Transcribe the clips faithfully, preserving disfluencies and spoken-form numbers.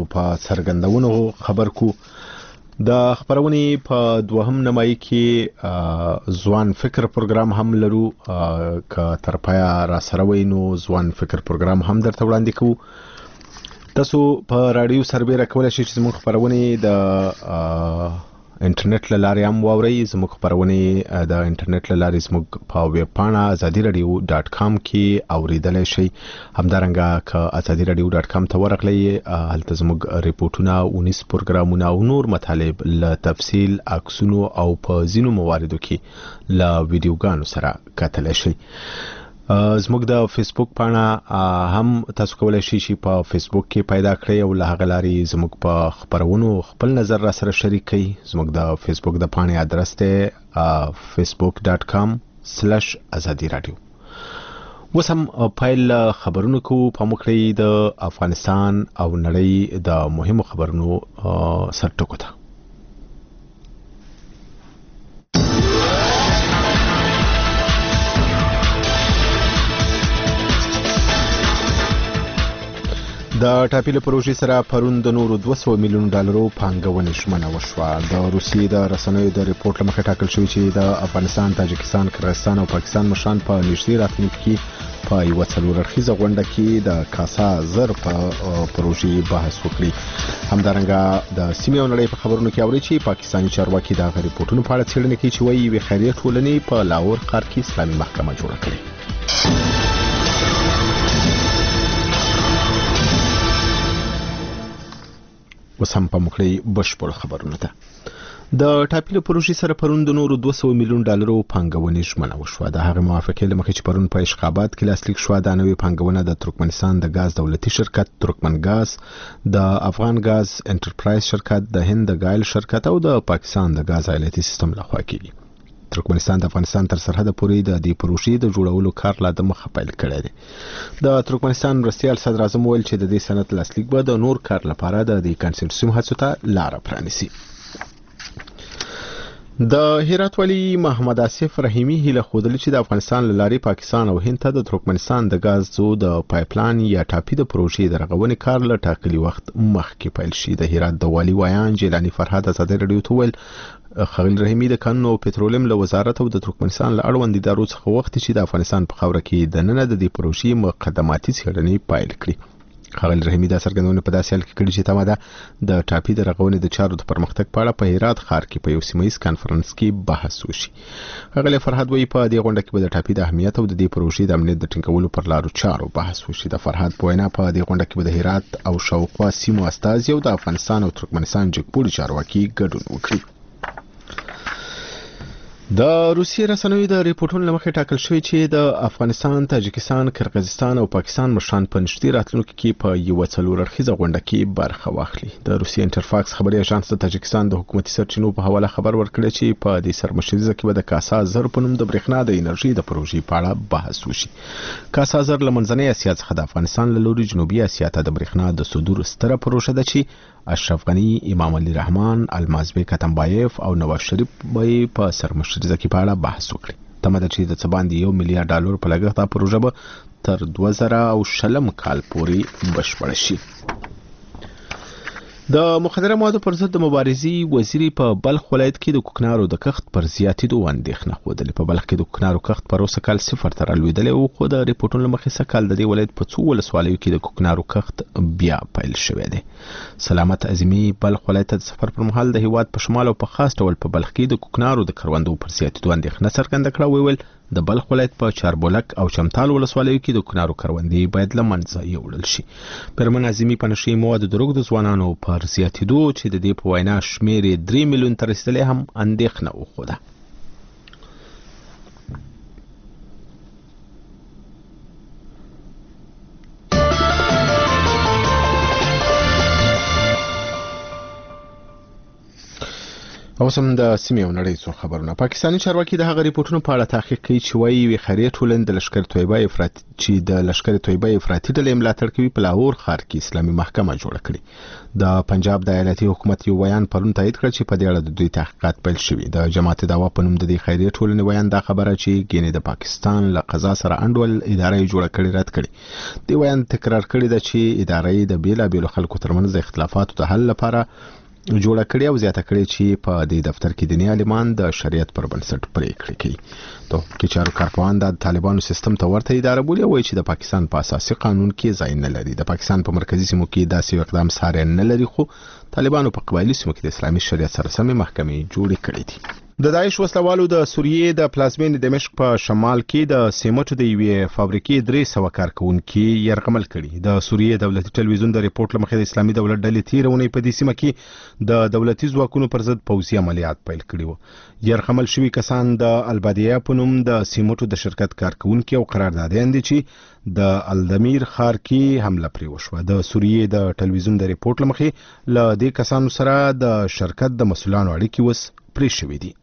په څرګندونو خبر کو. د خبرونې په دوهم نمای کې ځوان فکر پروګرام هم لرو، که تر پایا را سره وینو ځوان فکر پروګرام هم درته وړاندې کوو. تاسو په رادیو سربېره کولای شئ چې زموږ خبرونه د انټرنیټ له لارې هم واورئ. زموږ خبرونه د انټرنیټ له لارې زموږ په ویب پاڼه ازادي رادیو ډاټ کام کې اوریدلای شئ. همدارنګه که ازادي رادیو ډاټ کام ته ورغلئ، هلته زموږ ریپورتونه، اونیس پروګرامونه او نور مطالب له تفصیل، عکسونو او په ځینو مواردو کې له ویډیوګانو سره کتلای شئ. زموږ د فیسبوک پاڼه هم تاسو کولای شئ چې په فیسبوک کې پیدا کړئ او له هغه لارې زموږ په خبرونو خپل نظر را سره شریک کړئ. زموږ د فیسبوک د پاڼې ادرس دی فیسبوک ډاټ کام سلیش ازادي رادیو. اوس هم پیل خبرونو کو په مخکړی د افغانستان او نړۍ د مهمو خبرونو سرټکو ته. د ټاپیل پروژې سره پرون د نورو دوه سوه میلیون ډالرو پانګونې ژمنه وشوه. د روسیې د رسنیو د ریپورت له مخې ټاکل شوی چې د افغانستان، تاجکستان، قرغیزستان او پاکستان مشران په نږدې راتلونکي کې په یوه څلور اړخیزه غونډه کې د کاسا زر په پروژې بحث وکړي. همدارنګه د سیمې او نړۍ په خبرونو کې اوري چې پاکستاني چارواکي د ریپورتونو په اړه څېړنه کوي چې وایي یوې خیریه ټولنې په لاهور ښار کې اسلامي محکمه جوړه کړې. اوس هم په مخکړی بشپړ خبرونه ده. د ټاپیل پروژې سره پرون د نورو دوه سوه میلیون ډالرو پانګونې ژمنه وشوه. د هغه موافقې له مخې چې پرون په اشخاباد کې لاسلیک شوه، دا نوې پانګونه د ترکمنستان د غاز دولتي شرکت ترکمن غاز، د افغان غاز انټرپرایز شرکت، د هند د ګایل شرکت او د پاکستان د غاز آلاتي سیستم لخوا کیږي. ترکمنستان د افغانستان تر سرحد پورې د دې پروژې د جوړولو کار لا د مخه پیل کړی دی. د ترکمنستان مرستیال صدر اعظم ویل چې د دې سند لاسلیک به د نور کار لپاره د دې کنسورسیوم هڅو ته لار پرانیسي. د هرات والی محمد آصف رحیمی هیله خوده چې د افغانستان له لارې پاکستان او هند ته د ترکمنستان د غازو د پایپلاین یا ټاپي د پروژې د رغونې کار له ټاکلي وخت مخکې پیل شي. د هرات د والی ویان جیلانی فرهاد ازادي رادیو ته ویل خلیل رحیمی د کانون او پټرولیم له وزارت او د ترکمنستان له اړوند ادارو څخه وخت چې د افغانستان په خاوره کې د نن د دې پروژې مقدماتي څېړنې پیل کړي. خلیل رحیمی د څرګندونې په داسې حال کې کړي چې تمه ده د ټاپي د رغونې د چارو د پرمختګ په اړه په هرات ښار کې په یو سیمه ییز کانفرنس کې بحث وشي. خلیل فرهاد وایي په دې غونډه کې به د ټاپي د اهمیت او د دې پروژې د امنیت د ټینګولو پر لارو چارو بحث وشي. د فرهاد په وینا په دې غونډه کې به د هرات او شاوخوا سیمو استازي او د افغانستان او ترکمنستان جګپوړي چارواکي ګډون وکړي. د روسیې رسنیو د ریپورتونو له مخې ټاکل شوی چې د افغانستان، تاجکستان، قرغیزستان او پاکستان مشران په نږدې راتلونکي کې په یوه څلور اړخیزه غونډه کې برخه واخلي. د روسیې انټرفاکس خبري اژانس د تاجکستان د حکومتي سرچینو په حواله خبر ورکړی چې په دې سرمشریزه کې به د کاسا زر په نوم د برېښنا د انرژي د پروژې په اړه بحث وشي. کاسا زر له منځنۍ اسیا څخه د افغانستان له لوري جنوبي اسیا ته د برېښنا د صدور ستره پروژه ده چې اشرف غنی، امام علي رحمان، المازبek اتمبایف او نواز شریف به په سرمشریزه کې په اړه بحث وکړي. تمه ده چې د څه باندې یو میلیارډ ډالر په لګښت دا پروژه به تر دوه زره او شلم کال پورې بشپړه شي. د مخدره موادو پر ضد د مبارزې وزیر په بلخ ولایت کې د کوکنارو د کښت پر زیاتېدو اندېښنه ښودلې. په بلخ کې د کوکنارو کښت پر اوسه کال صفر ته رالوېدلی و، خو د ریپورټونو له مخې سږ د دې ولایت په څو ولسوالیو کې د کوکنارو کښت بیا پیل شوی دی. سلامت اعظمي بلخ ولایت ته د سفر پر مهال د هیواد په شمال او په خاص ډول په بلخ کې د کوکنارو د کروندو پر زیاتېدو اندېښنه څرګنده کړه. ویل د بلخ ولایت په چاربولک او چمتال ولسوالیو کې د کوکنارو کروندې باید له منځه یوړل شي. پرمن اعظمي په نشي موادو د روږدو ځوانانو پر زیاتېدو چې د دې په وینا شمېر یې درې میلیون ته رسېدلی هم اندېښنه وښوده. او سم د سیمې او نړۍ څو خبرونه. پاکستاني چارواکي د هغه ریپورتونو په اړه تحقیق کوي چې وايي وی خیریه ټولنه د لشکر طیبه افراطي چې د لشکر طیبه افراطي ډلې ملاتړ کوي په لاهور ښار کې اسلامي محکمه جوړه کړې. د پنجاب د ایالتي حکومت یو بیان پرون تایید کړ چې په دې اړه د دوی تحقیقات پیل شوي. د جماعت دعوا په نوم د دې خیریه ټولنې بیان دا خبره چې ګینه د پاکستان له قضا سره انډول ادارې جوړه کړې رد کړي. دی بیان تکرار کړی دی چې ادارې د بیلا بیل خلکو ترمنځ د اختلافاتو د حل لپاره جوړه کړې او زیاته کړې چې په دې دفتر کې دیني عالمان د شریعت پر بنسټ پریکړې کوي. ته کې چارو کارپوهان د طالبانو سیستم ته ورته اداره بولي او چې د پاکستان په اساسي قانون کې ځای نه لري. د پاکستان په مرکزی سیمو کې داسې اقدام ساره نه لري، خو طالبانو په قبایلی سیمو کې د اسلامي شریعت سره سمې محکمې جوړې کړې دي. د داعش وسلوالو د سوریې د پلازمین دمشق په شمال کې د سیمټو د یوې فابریکې درې سوه کارکونکي یرغمل کړي. د سوریې دولتي ټلویزیون د ریپورت لمخې د اسلامي دولت ډلې تیرونې په دې سیمه کې د دولتي ځواکونو پر ضد پوځي عملیات پیل کړي وو. یرغمل شوي کسان د البادیه په نوم د سیمټو د شرکت کارکونکي او قراردادیان دي چې د الدمیر ښار کې حمله پرې وشوه. د سوریې د ټلویزیون د ریپورت لمخې له دې کسانو سره د شرکت د مسؤلانو اړیکې اوس پرې شوې دي.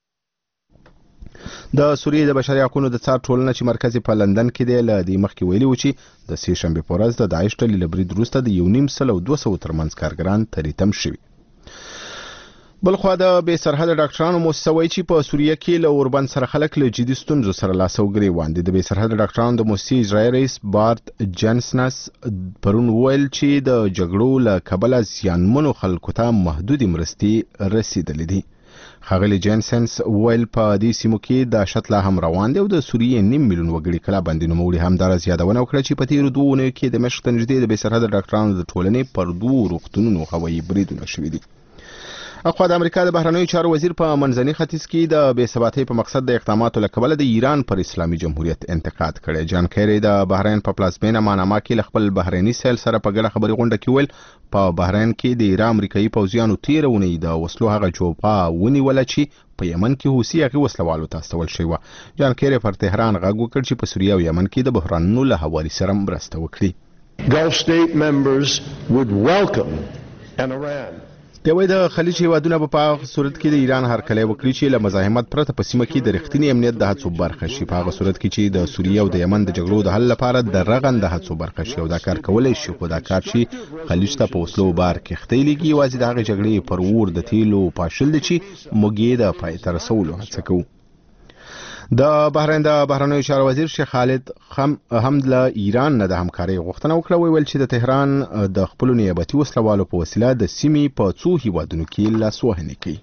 د سوریې د بشري حقوقو د څار ټولنه چې مرکز په لندن کې دی له دې مخکې ویلي و چې د سې شنبې په ورځ د داعش ډلې له برید وروسته د یو نیم سل او دوه سوه ترمنځ کارګران تریتم شوي. بلخوا د بې سرحده ډاکټرانو موسسه وایي چې په سوریه کې له اوربند سره خلک له جدي ستونزو سره لاس او ګریوان دي. د بې سرحده ډاکټرانو د موسسې اجرایي رئیس بارت جانسنس پرون وویل چې د جګړو له کبله زیانمنو خلکو ته محدودې مرستې رسیدلې دي. خاغلی جانسنس ویل په دې سیمو کې دهشت لا هم روان دی او د سوریې نیم میلیون وګړي کلا باندې نوموړي همدارس یادونه وکړه چې په تیرو دوه اونیو کې د دمشق ته نږدې د بې سرحده ډاکټرانو د ټولنې پر دوو روغتونونو هوایي بریدونه شوي دي. اخوا د امریکا د بهرنیو چارو وزیر په منځني ختیځ کې د بې ثباتۍ په مقصد د اقداماتو له کبله د ایران پر اسلامي جمهوریت انتقاد کړی. جان کیری د بحرین په پلازمینه ماناما کې له خپل بحریني سیل سره په ګډه خبري غونډه کې ویل په بحرین کې د ایران امریکایي پوځیانو تیره اونۍ د وسلو هغه جوپه ونیوله چې په یمن کې حوثي هغې وسلوالو ته استول شوې وه. جان کیری پر تهران غږ وکړ چې په سوریه او یمن کې د بحرانونو له هواري سره مرسته وکړي. Gulf state members would welcome an Iran دی وایي د خلیج هیوادونه به په هغه صورت کې د ایران هرکلی وکړي چې له مزاحمت پرته په سیمه کې د رښتینې امنیت د هڅو برخه شي. په هغه صورت کې چې د سوریې او د یمن د جګړو د حل لپاره د رغند هڅو برخه شي او دا کار کولی شي، خو دا کار چې خلیج ته په وسلو بار کښتۍ لیږي یوازې د هغې جګړې پر اور د تیلو پاشل دی چې موږ یې د پای ته رسولو هڅه کوو. د بحرین د بهرنیو چارو وزیر شیخ خالد هم له ایران نه د همکارۍ غوښتنه وکړه. ویل چې د تهران د خپلو نیابتي وسلوالو په وسیله د سیمې په څو هیوادونو کې لاسوهنې کوي.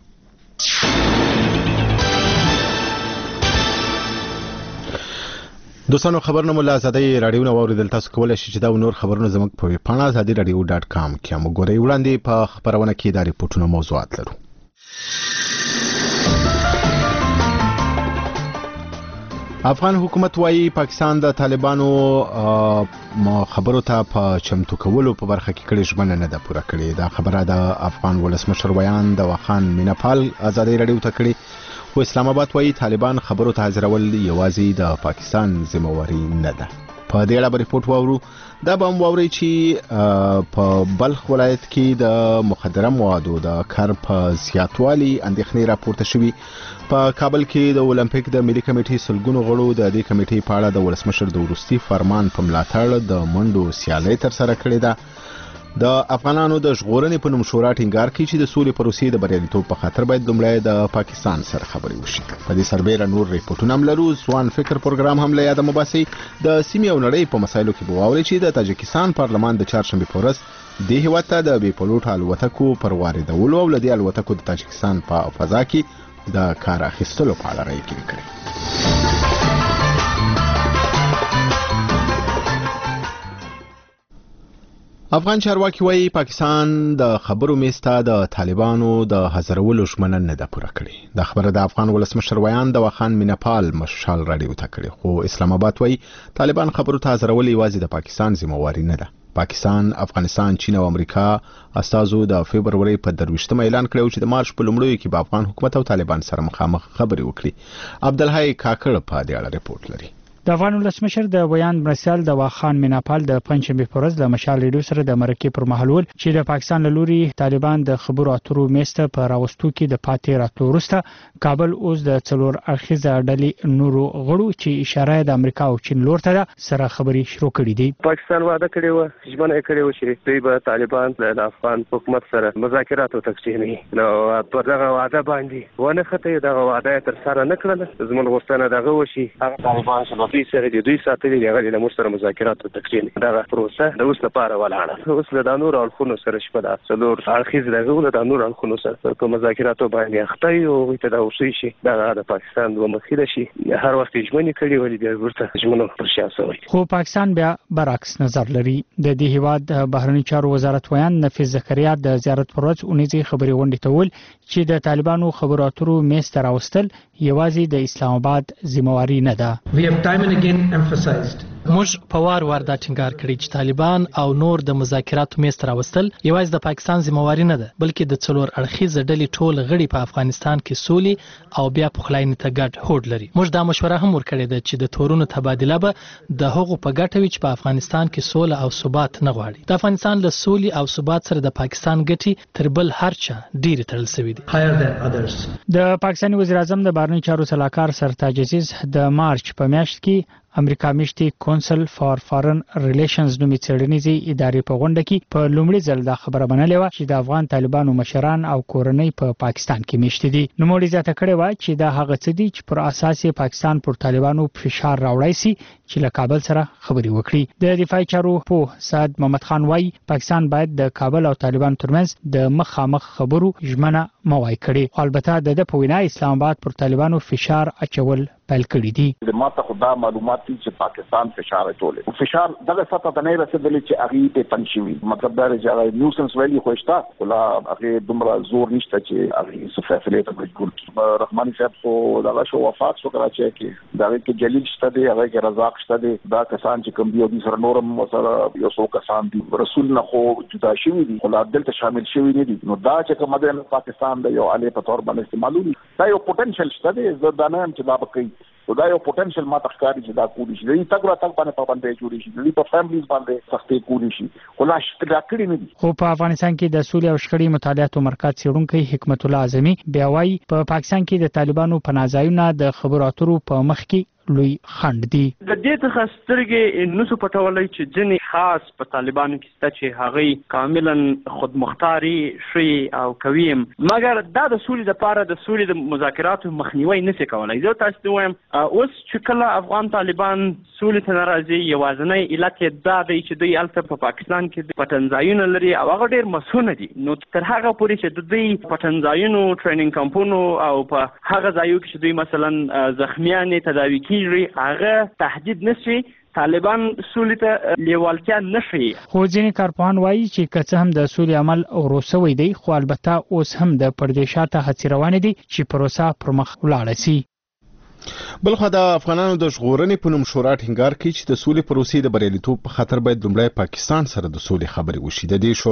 دوستانو خبرونه مو له ازادۍ راډیو نه واورېدل. تاسو کولی شئ چې دا نور خبرونه زموږ په ویب پاڼه ازادي راډیو ډاټ کام کې هم وګورئ. وړاندې په خبرونه کې دا ریپورټونه موضوعات لرو. افغان حکومت وايي پاکستان د طالبانو خبرو ته په چمتو کولو په برخه کې کړي ژمنه نه ده پوره کړې. دا خبره د افغان ولسمشر ویان د واخان میناپال ازادي راډیو ته کړي، خو اسلام آباد وايي طالبان خبرو ته حاضرول یوازې د پاکستان ذمہواری نه ده. په دې اړه ریپورت واورو. دا به هم واورئ چې په بلخ ولایت کې د مخدره موادو د کار په زیاتوالي اندېښنې راپورته شوي. په کابل کې د اولمپیک د ملي کمیټې سلګونو غړو د دې کمیټې په اړه د ولسمشر د وروستي فرمان په ملاتړ د منډو سیالۍ ترسره کړې ده. د افغانانو د ژغورنې په نوم شورا ټینګار کوي چې د سولې پروسې د بریالیتوب په خاطر باید لومړی د پاکستان سره خبرې وشي. په دې سربیره نور ریپورټونه هم لرو. ځوان فکر پروګرام هم له یاده مباسي. د سیمې او نړۍ په مسایلو کې به واورئ چې د تاجکستان پارلمان د چهارشنبې په ورځ دې هېواد ته د بې پلوټ الوتکو پر واردولو او له دې الوتکو د تاجکستان په فضا کې د کار اخیستلو په اړه رایې کړې کړې. افغان چارواکي وايي پاکستان د خبرو میسته د طالبانو د حاضرولو ژمنه نه ده پوره کړې. دا خبره د افغان ولسمشر ویان د واخان میناپال مشال راډیو ته کړې، خو اسلام آباد وايي طالبان خبرو ته حاضرول یوازې د پاکستان ذمہواری نه ده. پاکستان، افغانستان، چین او امریکا استازو د فبروري په درویشتمه اعلان کړو چې د مارچ په لومړیو کې به افغان حکومت او طالبان سره مخامخ خبرې وکړي. عبدالحی کاکړ په دې اړه ریپورت لري. د افغان ولسمشر د بیان مرسل د واخان میناپال د پنځمې پورز د مشال ریډیو سره د مرکې پر مهال ول چې د پاکستان له لوري طالبان د خبرو اترو میسته په راوستو کې د پاتې راتلو وروسته کابل اوس د څلور اړخیزه ډلې نورو غړو چې اشاره د امریکا او چین لور ته سره خبرې شروع کړې دي. پاکستان وعده کړې و ژمنه کړې و چې دوی به طالبان د افغان حکومت سره مذاکرات او تکسیني نو پر دغه وعده باندې ونه خته دغه وعده تر سره نه کړل. زموږ غوښتنه دغه وشي هغه طالبان چې دوی سره د دوی ساتلي دغه د مشترک مذاکرات او تکسین دغه پروسه د اوس لپاره ولاړه. اوس له نور الخونو سره شپه د څلور اړخیز دغه د نور الخونو سره په مذاکرات باندې اخته او ته د اوسې شي دغه د پاکستان دوه مخیله شي هر وخت ژمنې کړي ولې بیا ورته ژمنو پر شاسوي. خو پاکستان بیا برعکس نظر لري. د دې هیواد بهرنی چارو وزارت ویان نفیس زکریا د زیارت پر ورځ اونیزي خبري غونډه ته ول چې د طالبانو خبرو اترو میز ته راوستل یوازې د اسلام آباد ذمہواری نه ده. We have time and again emphasized موږ په وار وار دا ټینګار کړی چې طالبان او نور د مذاکراتو میز ته راوستل یوازې د پاکستان ذمہواری نه ده بلکې د څلور اړخیزه ډلې ټول غړي په افغانستان کې سولي او بیا پخلاینې ته ګډ هوډ لري. موږ دا مشوره هم ورکړې ده چې د تورونو تبادله به د هغو په ګټه وي چې په افغانستان کې سوله او ثبات نه غواړي. د افغانستان له سولي او ثبات سره د پاکستان ګټې تر بل هر چا ډېرې تړل شوي دي. higher than others. د پاکستاني وزیر اعظم د بهرنی چارو سلاکار سرتاج عزیز د مارچ په میاشت کې امریکا میشتي کونسل فار فارن ریلیشنز نومي څېړنیزې ادارې په غونډه کې په لومړي ځل دا خبره منلې و چې د افغان طالبانو مشران او کورنۍ په پاکستان کې میشتي دي. نو موري زیاته کړې و چې دا هغه څه دي چې پر اساس پاکستان پر طالبانو فشار راوړی سي چې له کابل سره خبرې وکړي. د دفاعي چارو په سعد محمد خان وايي پاکستان باید د کابل او طالبان ترمنځ د مخامخ خبرو ژمنه موای کړي. البته د په وینا اسلام آباد پر طالبانو فشار اچول پیل کړی دي. د ماته خدا معلومات چې پاکستان فشار اچولې فشار دغه سطح ته نه رسیدلی چې هغه ته پنځوي مطلب دا چې نیوسنس ویلي خوښتا ولا هغه دومره زور نشته چې هغه صفافلې ته مجبور کړي. رحماني صاحب خو دغه شو وفات شو کراچي کې دا کې جلیل شته دی هغه کې رزاق شته دی دا کسان چې کوم دی او سره نورم سره یو څو کسان دي رسول نه خو جدا شوی دي ولا دلته شامل شوی نه دي. نو دا چې کوم د پاکستان د یو علی په تور باندې استعمالوي دا یو پوتنشل شته دی زدانه چې دا بکې دا یو پوتنشل ما تخکاری چې دا کولی شي د تګ را تګ باندې په باندې جوړی شي د په فیملیز باندې سختې کولی شي خلا شکل کړی نه دي. خو په افغانستان کې د سولې او شخړې مطالعاتو مرکز څېړونکی حکمت الله اعظمي بیا وايي په پاکستان کې د طالبانو پناهځایونه د خبرو اترو په مخ کې لوی خند دي. د دې څخه سترګې نو څه پټولای چې ځنې خاص په طالبانو کې ست چې هغه کاملا خودمختاري شي او کوي مګر دا د سولې لپاره د سولې د مذاکراتو مخنیوي نشي کولای. زه تاسو ته وایم اوس چې کله افغان طالبان سولې ته ناراضي یوازنۍ علت دا دی چې دوی الته په پاکستان کې پټنځایونه لري او هغه ډېر مسونه دي. نو تر هغه پورې چې دوی پټنځایونو ټریننګ کمپونو او په هغه ځایو کې چې دوی مثلا زخمیان تداوي کیږي هغه تهدید نشي طالبان سولې ته لیوالتیا نشي. خو ځینې کارپوهان وایي چې که څه هم د سولې عمل وروسوي دی خو البته اوس هم د پردیشاته هڅې روانې دي چې پروسه پر مخ ولاړه سي. بلخو د افغانانو د ژغورنې په نوم شورا ټینګار کوي چې د سولې پروسې د بریالیتوب په خاطر باید لومړی پاکستان سره د سولې خبرې وشي. د دې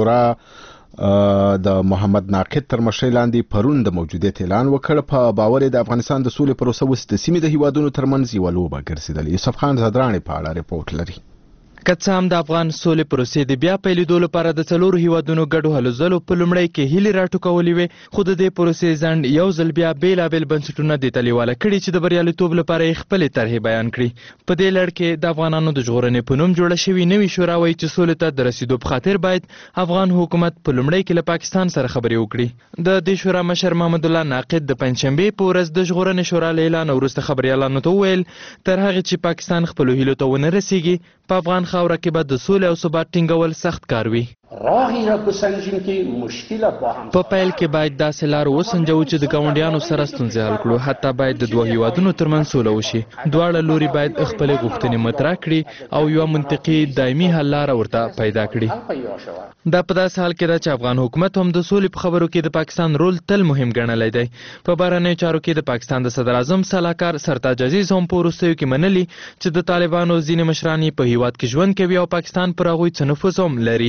شورا د محمد ناقد تر مشرۍ لاندې پرون د موجودیت اعلان وکړ. په باور د افغانستان د سولې پروسه اوس د سیمې د هیوادونو ترمنځ یوه لوبه ګرځېدلې. یوسف خان زدرانی په اړه ریپورت لري. که څه هم د افغان سولې پروسې د بیا پیلېدو لپاره د څلورو هیوادونو ګډو هلو ځلو په لومړی کې هیلې راټوکولې وې خو د دې پروسې ځنډ یو ځل بیا بېلابېل بنسټونه دې ته لیواله کړي چې د بریالیتوب لپاره یې خپلې طرحې بیان کړي. په دې لړ کې د افغانانو د ژغورنې په نوم جوړه شوې نوې شورا وایي چې سولې ته د رسیدو په خاطر باید افغان حکومت په لومړی کې له پاکستان سره خبرې وکړي. د دې شورا مشر محمد الله ناقد د پنجشنبې په ورځ د ژغورنې شورا له اعلان وروسته خبریالانو ته وویل تر هغې چې پاکستان خپلو هیلو ته ونه رسیږي په افغان خاوره کې به د سولې او ثبات ټینګول سخت کار وي. راهی را بسنجیم که مشکل با هم په پیل کې باید داسې لار وسنجو چې د ګاونډیانو سره ستونزې حل کړو. حتی باید د دوه هیوادونو ترمنځ سوله وشي. دواړه لوري باید خپلې غوښتنې مطرح کړي او یوه منطقي دایمي حل لاره ورته پیدا کړي. دا په داسې حال کې ده چې افغان حکومت هم د سولې په خبرو کې د پاکستان رول تل مهم ګڼلی دی. په بهرنیو چارو کې د پاکستان د صدر اعظم سلاکار سرتاج عزیز هم په وروستیو کې منلي چې د طالبانو ځینې مشران په هیواد کې ژوند کوي او پاکستان پر هغوی څه نفوذ هم لري.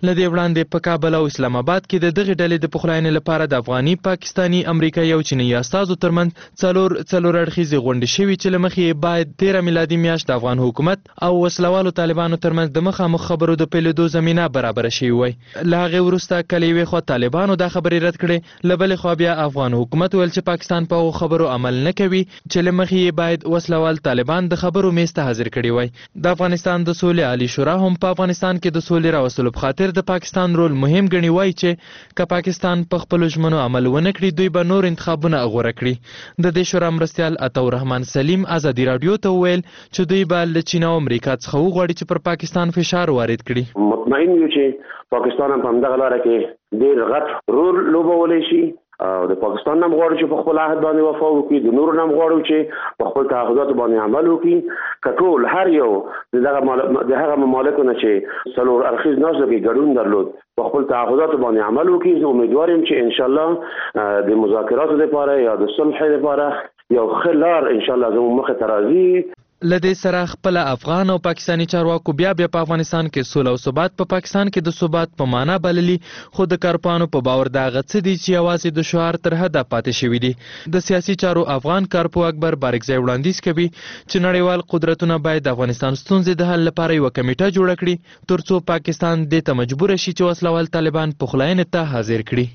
لدې وړاندې په کابل او اسلام آباد کې د دغه ډلې د پخلاینې لپاره د افغاني، پاکستاني، امریکایي او چیني استازو ترمنځ څلور څلور اړخیزې غونډې شوي چې له مخې باید تیره میلادي میاشت د افغان حکومت او وسلوالو طالبانو ترمنځ د مخامخ خبرو د پیلېدو زمینه برابره شوې وای. له هغې وروسته کله یوې خوا طالبانو دا خبرې رد کړې، له بلې خوا بیا افغان حکومت ویل چې پاکستان په هغو خبرو عمل نه کوي چې له مخې یې باید وسلوال طالبان د خبرو میز ته حاضر کړي وای. د افغانستان د سولې عالي شورا هم په افغانستان کې د سولې راوستلو په خاطر د پاکستان رول مهم ګڼي، وایي چې که پاکستان په خپلو ژمنو عمل ونه کړي دوی به نور انتخابونه غوره کړي. د دې شورا مرستیال عطاالرحمن سلیم ازادي راډیو ته وویل چې دوی به له چین او امریکا څخه وغواړي چې پر پاکستان فشار وارد کړي. مطمئن یو چې پاکستان هم په همدغه لاره کې ډېر غټ رول لوبولی شي او د پاکستان نام غواړو چې په خپل عهد باندې وفا وکړي، د نورو نام غواړو چې په خپل تعهداتو باندې عمل وکړي. که ټول هر یو د هغه ممالکو نه چې څلور اړخیز ناستو کې ګډون درلود په خپل تعهداتو باندې عمل وکړي، زه امیدوار یم چې انشاءالله د مذاکراتو لپاره یا د صلح لپاره یو ښه لار انشاءالله زموږ مخې ته راځي. لدې سره خپل افغان او پاکستاني چارواکو بیا بیا په افغانستان کې سوله او ثبات په پاکستان کې د ثبات په معنا بللي، خو د کارپوهانو په باور دا هغه څه دي چې یوازې د شعار تر حده پاتې شوي دي. د سیاسي چارو افغان کارپوه اکبر بارکزی وړاندیز کوي چې نړیوال قدرتونه باید د افغانستان ستونزې د حل لپاره یوه کمیټه جوړه کړي تر څو پاکستان دې ته مجبور شي چې وسلوال طالبان پخلاینې ته حاضر کړي.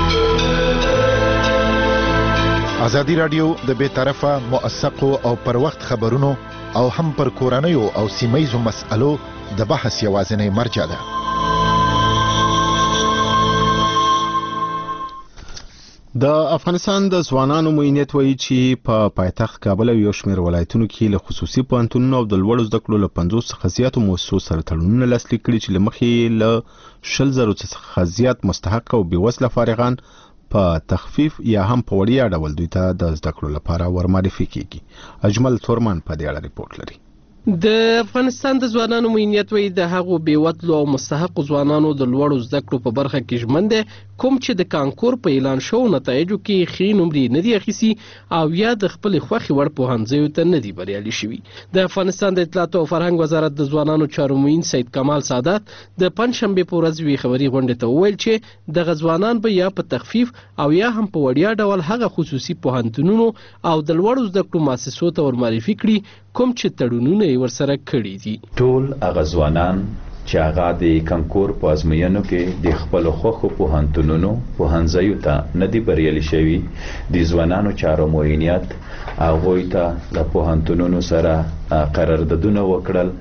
ازادي راډیو د بې طرفه، موثقو او پر وخت خبرونو او هم پر کورنیو او سیمهیزو مسألو د بحث یوازینی مرجع ده. د افغانستان د ځوانانو معینیت وایي چې په پایتخت کابل او یو شمېر ولایتونو کې له خصوصي پوهنتونونو او د لوړو زده کړو له پنځوس څخه زیاتو مؤسسو سره تړونونه لاسلیک کړي چې له مخې له شل زرو څخه زیات مستحق او بېوزله فارغان په تخفیف یا هم په وړیا ډول دوی ته د زده کړو لپاره ورمعرفي کیږي. اجمل تورمان په دې اړه ریپورت لري. د افغانستان د ځوانانو معینیت وایي د هغو بېوزلو او مستحقو ځوانانو د لوړو زده کړو په برخه کې ژمن دی، کوم چې د کانکور په اعلان شوو نتایجو کې ښې نمرې نه دي اخیستي او یا د خپلې خوښې وړ پوهنځیو ته نه دي بریالي شوي. د افغانستان د اطلاعاتو او فرهنګ وزارت د ځوانانو چارو معین سید کمال سعادت د پنجشنبې په ورځ یوې خبري غونډې ته وویل چې دغه ځوانان به یا په تخفیف او یا هم په وړیا ډول هغه خصوصي پوهنتونونو او د لوړو زده کړو مؤسسو ته ورمعرفي کړي کوم چې تړونونه یې ورسره کړي دي. ټول هغه ځوانان چې هغه د کانکور په ازموینو کې د خپلو خوښو پوهنتونونو پوهنځیو ته نه دي بریالي شوي، د ځوانانو چارو معینیت هغوی ته له پوهنتونونو سره قراردادونه وکړل،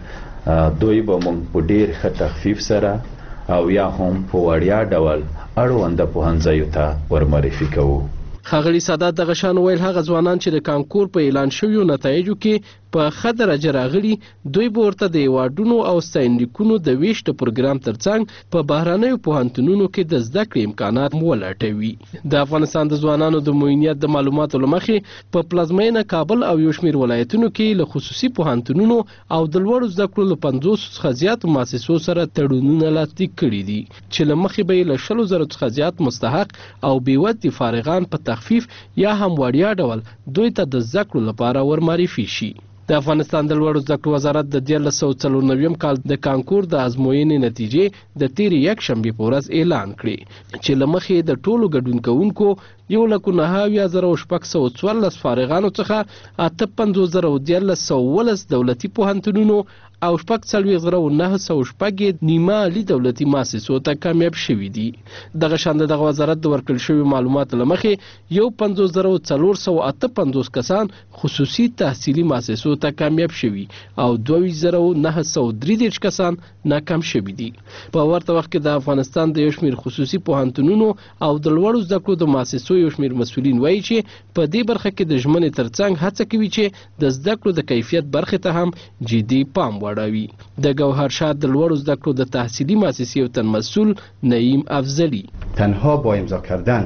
دوی به موږ په ډېر ښه تخفیف سره او یا هم په وړیا ډول اړونده پوهنځیو ته ورمعرفي کوو. ښاغلي سادات دغه شان ویل هغه ځوانان چې د کانکور په اعلان شویو نتایجو کې په ښه درجه راغلي دوی به ورته د ایوارډونو او ستاینلیکونو د ویش د پروګرام ترڅنګ په بهرنیو پوهنتونونو کې د زده کړې امکانات ولټوي. د افغانستان د ځوانانو د معینیت د معلوماتو له مخې په پلازمینه کابل او یو شمېر ولایتونو کې له خصوصي پوهنتونونو او د لوړو زده کړو له پنځوسو څخه زیاتو مؤسسو سره تړونونه لاسلیک کړي دي چې له مخې به یې له شلو زرو څخه زیات مستحق او بېوزلي فارغان په تخفیف یا هم وړیا ډول دوی ته د زده کړو لپاره ورمعرفي شي. د افغانستان د لوړو زده کړو وزارت د دیارلس سوه څلور نوي کال د کانکور د ازموینې نتیجې د تېرې یکشنبې په ورځ اعلان کړې چې له مخې د ټولو ګډون کوونکو یو لکو نهه اویا زره شپږ سوه څوارلس فارغانو څخه اته پنځوس زره دیارلس سوه اوولس دولتي پوهنتونونو او شپږ څلوېښت زره نهه سوه شپږ نیمه عالي دولتي مؤسسو ته کامیاب شوي دي. دغه شان د دغه وزارت د ورکړل شویو معلوماتو له مخې یو پنځوس زره څلور سوه اته پنځوس کسان خصوصي تحصیلي مؤسسو ته کامیاب شوي او دوه ویشت زره نهه سوه درې دېرش کسان ناکام شوي دي. په ورته وخت کې د افغانستان د یو شمېر خصوصي پوهنتونونو او د لوړو زده کړو د مؤسسو یو شمېر مسؤلین وایي چې په دې برخه کې د ژمنې ترڅنګ هڅه کوي چې د زده کړو د کیفیت برخې ته هم جدي پام وړوي. د گوهرشاد د لوړو زده کړو د تحصیلي مؤسسې یو تن مسؤل نعیم افضلی تنها با امضا کردن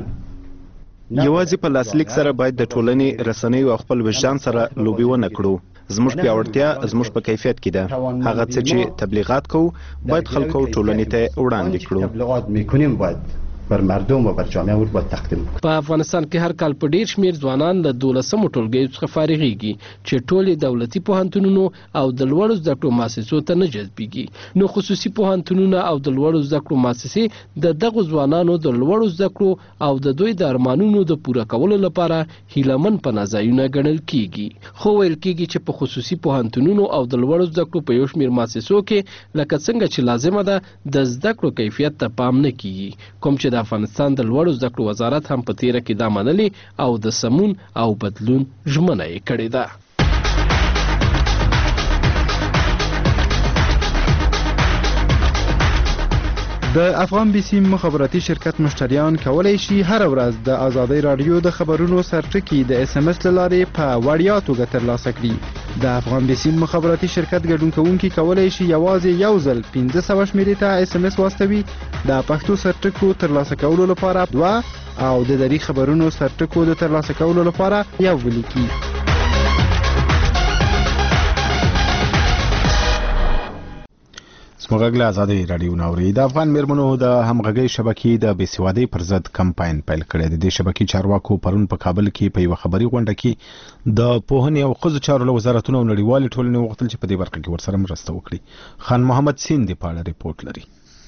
یوازې په لاسلیک سره باید د ټولنې رسنیو او خپل وجدان سره لوبې ونه کړو. زموږ پیاوړتیا زموږ په کیفیت کې ده. هغه څه چې تبلیغات کوو باید خلکو ټولنې ته وړاندې کړو. تبلیغات میکنیم باید بر مردم و بر جامعه ور باید تقدیم وکړو. په افغانستان کې هر کال په ډیر شمیر ځوانان له دولسمو ټولګیو څخه فارغېږي چې ټول دولتي پوهنتونونو او د لوړو زده کړو مؤسسو ته نه جذبېږي. نو خصوصي پوهنتونونه او د لوړو زده کړو مؤسسې د دغو ځوانانو د لوړو زده کړو او د دوی د ارمانونو د پوره کولو لپاره هیلهمن پناهځایونه ګڼل کیږي. خو ویل کیږي چې په خصوصي پوهنتونونو او د لوړو زده کړو په یو شمیر مؤسسو کې لکه څنګه چې لازمه ده د زده کړو کیفیت ته پام نه کیږي، کوم چې د افغانستان د لوړو زده کړو وزارت هم په تیره کې دا منلي او د سمون او بدلون ژمنه یې کړې ده. د افغان بي سي مخابراتي شرکت مشتریان کولی شي هر ورځ د ازادۍ رادیو د خبرونو سرټکي د اس ام اس له لارې په وړیا توګه ترلاسه کړي. د افغان بي سي مخابراتي شرکت ګډون کوونکي کولی شي یوازې یو ځل پنځه سوه شمېرې ته اس ام اس واستوي د پښتو سرټکو ترلاسه کولو لپاره دوه او د دري خبرونو سرټکو د ترلاسه کولو لپاره یو ولیکي. سمغږ له ازادۍ رادیو ناوري. د افغان میرمنو د همغږۍ شبکې د بېسوادۍ پر ضد کمپاین پیل کړی دی. د شبکې چارواکو پرون په کابل کې په یو خبري غونډه کې د پوهنې او ښځو چارو له وزارتونو او نړیوالې ټولنې وغوښتل چې په دې برخه کې ورسره مرسته وکړي. خان محمد سیندي په اړه ریپورت لري.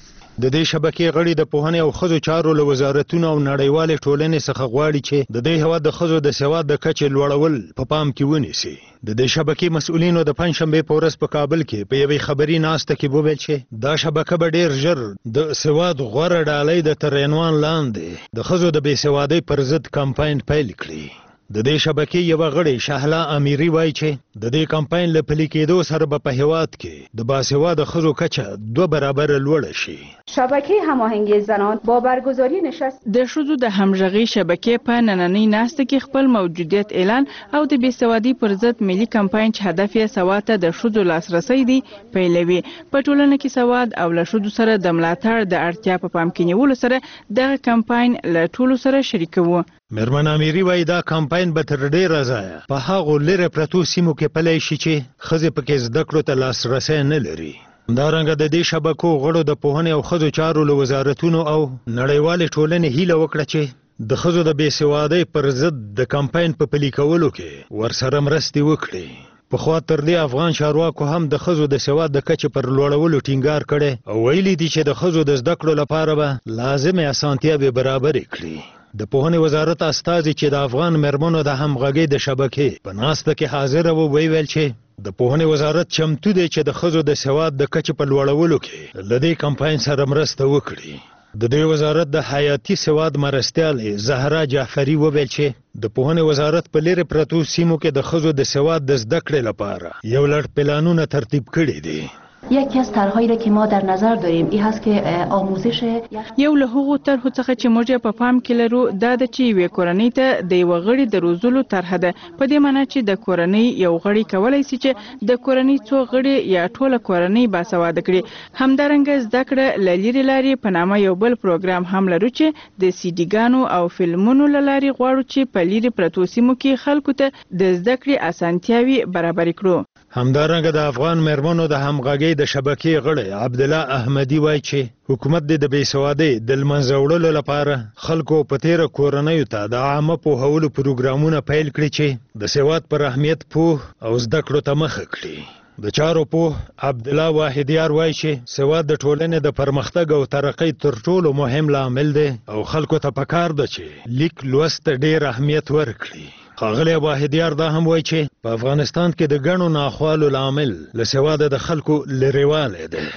د دې شبکې غړي د پوهنې او ښځو چارو له وزارتونو او نړیوالې ټولنې څخه غواړي چې د دې هېواد د ښځو د سواد د کچې لوړول په پام کې ونیسي. د دې شبکې مسؤلینو د پنجشنبې په ورځ په کابل کې په یوې خبري ناسته کې وویل چې دا شبکه به ډېر ژر د سواد غوره ډالۍ د تر عنوان لاندې د ښځو د بېسوادۍ پر ضد کمپاین پیل کړي. د دې شبکې یوه غړې شهلا امیري وایي چې د دې کمپاین له پلي کېدو سره به په هېواد کې د باسواده ښځو کچه دوه برابره لوړه شي. شبکه هماهنگی زنان با برگزاری نشست د ښځو د همغږۍ شبکې په نننۍ ناسته کې خپل موجودیت اعلان او د بېسوادۍ پر ضد ملي کمپاین چې هدف یې سواد ته د ښځو لاسرسی دی پیلوي. په ټولنه کې سواد او له ښځو سره د ملاتړ د اړتیا په پام کې نیولو سره دغه کمپاین له ټولو سره شریکوو. میرمن امیري وایي دا کمپاین به تر ډېره ځایه په هغو لرې پرتو سیمو کې پلی شي چې ښځې پکې زده کړو ته لاسرسی نه لري. همدارنګه د دې شبکو غړو د پوهنې او ښځو چارو له وزارتونو او نړیوالې ټولنې هیله وکړه چې د ښځو د بېسوادۍ پر ضد د کمپاین په پلي کولو کې ورسره مرستې وکړي. پخوا تر دې افغان چارواکو هم د ښځو د سواد د کچې پر لوړولو ټینګار کړی او ویلي دي چې د ښځو د زده کړو لپاره به لازمې اسانتیاوې برابرې کړي. د پوهنې وزارت استازي چې د افغان میرمنو د همغږۍ د شبکې په ناسته کې حاضره وو ویل چې د پوهنې وزارت چمتو دی چې د ښځو د سواد د کچې په لوړولو کې له دې کمپاین سره مرسته وکړي. د دې وزارت د حیاتي سواد مرستیالې زهرا جعفري وویل چې د پوهنې وزارت په لرې پرتو سیمو کې د ښځو د سواد د زده کړې لپاره یو لړ پلانونه ترتیب کړي دي. یکی از طرحهایی را که ما در نظر داریم این هست که آموزش یو له هغو طرحو څخه چې موږ په پام کې لرو دا د چې یوې کورنۍ ته د یوه غړي د روزلو طرحه ده. په دې معنی چې د کورنۍ یو غړی کولی شي چې د کورنۍ څو غړي یا ټوله کورنۍ باسواده کړي. همدارنګه زده کړه له لرې لارې په نامه یو بل پروګرام هم لرو چې د سیډیګانو او فلمونو له لارې غواړو چې په لرې پرتو سیمو کې خلکو ته د زده کړې اسانتیاوې برابرې کړو. همدارنګه د افغان میرمنو د همغږۍ د شبکې غړی عبدالله احمدي وایي چې حکومت د بېسوادۍ د لمنځه وړلو لپاره خلکو په تیره کورنیو ته د عامه پوهولو پروګرامونه پیل کړي چې د سواد پر اهمیت پوه او زده کړو ته مخه کړي. د چارو پوه عبدالله واحدیار وایي چې سواد د ټولنې د پرمختګ او ترقۍ تر ټولو مهم لامل دی او خلکو ته پکار ده چې لیک لوست ته ډېر اهمیت ورکړي. ښاغلی واحدیار دا هم وایي چې په افغانستان کې د ګڼو ناخوالو لامل له سواده د خلکو لرېوالی دی.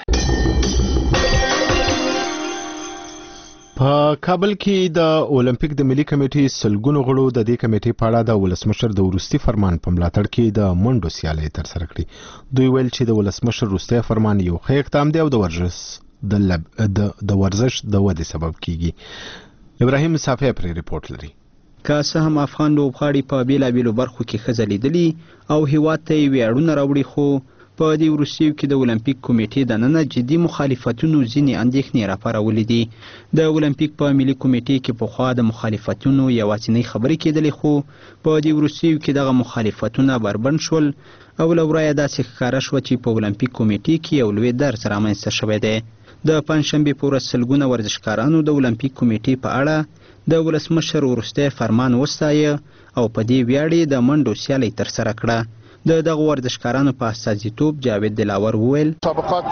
په کابل کې د اولمپیک د ملي کمیټې سلګونو غړو د دې کمیټې په اړه د ولسمشر د وروستي فرمان په ملاتړ کې د منډو سیالۍ ترسره کړې. دوی ویل چې د ولسمشر وروستی فرمان یو ښه اقدام دی او د ورزش د ورزش د ودې سبب کیږي. ابراهیم صافی پرې ریپورت لري. که څه هم افغان لوبغاړي په بیلابیلو برخو کې ښه ځلیدلي او هیواد ته یې ویاړونه راوړي، خو په دې وروستیو کې د اولمپیک کمیټې دننه جدي مخالفتونو ځینې اندېښنې راپارولې دي. د اولمپیک په ملي کمیټې کې پخوا د مخالفتونو یوازینۍ خبرې کېدلې، خو په دې وروستیو کې دغه مخالفتونه بربنډ شول او له ورایه داسې ښکاره شوه چې په اولمپیک کمیټې کې یو لوی درز رامنځته شوی دی. د پنځشنبې په ورځ سلګونه ورزشکارانو د اولمپیک کمیټې په اړه د ولسمشر وروستی فرمان وستایه او په دې ویاړ د منډو سیالي ترسره کړه. د دغه ورزشکارانو په استازیتوب جاوید دلاور وویل مسابقات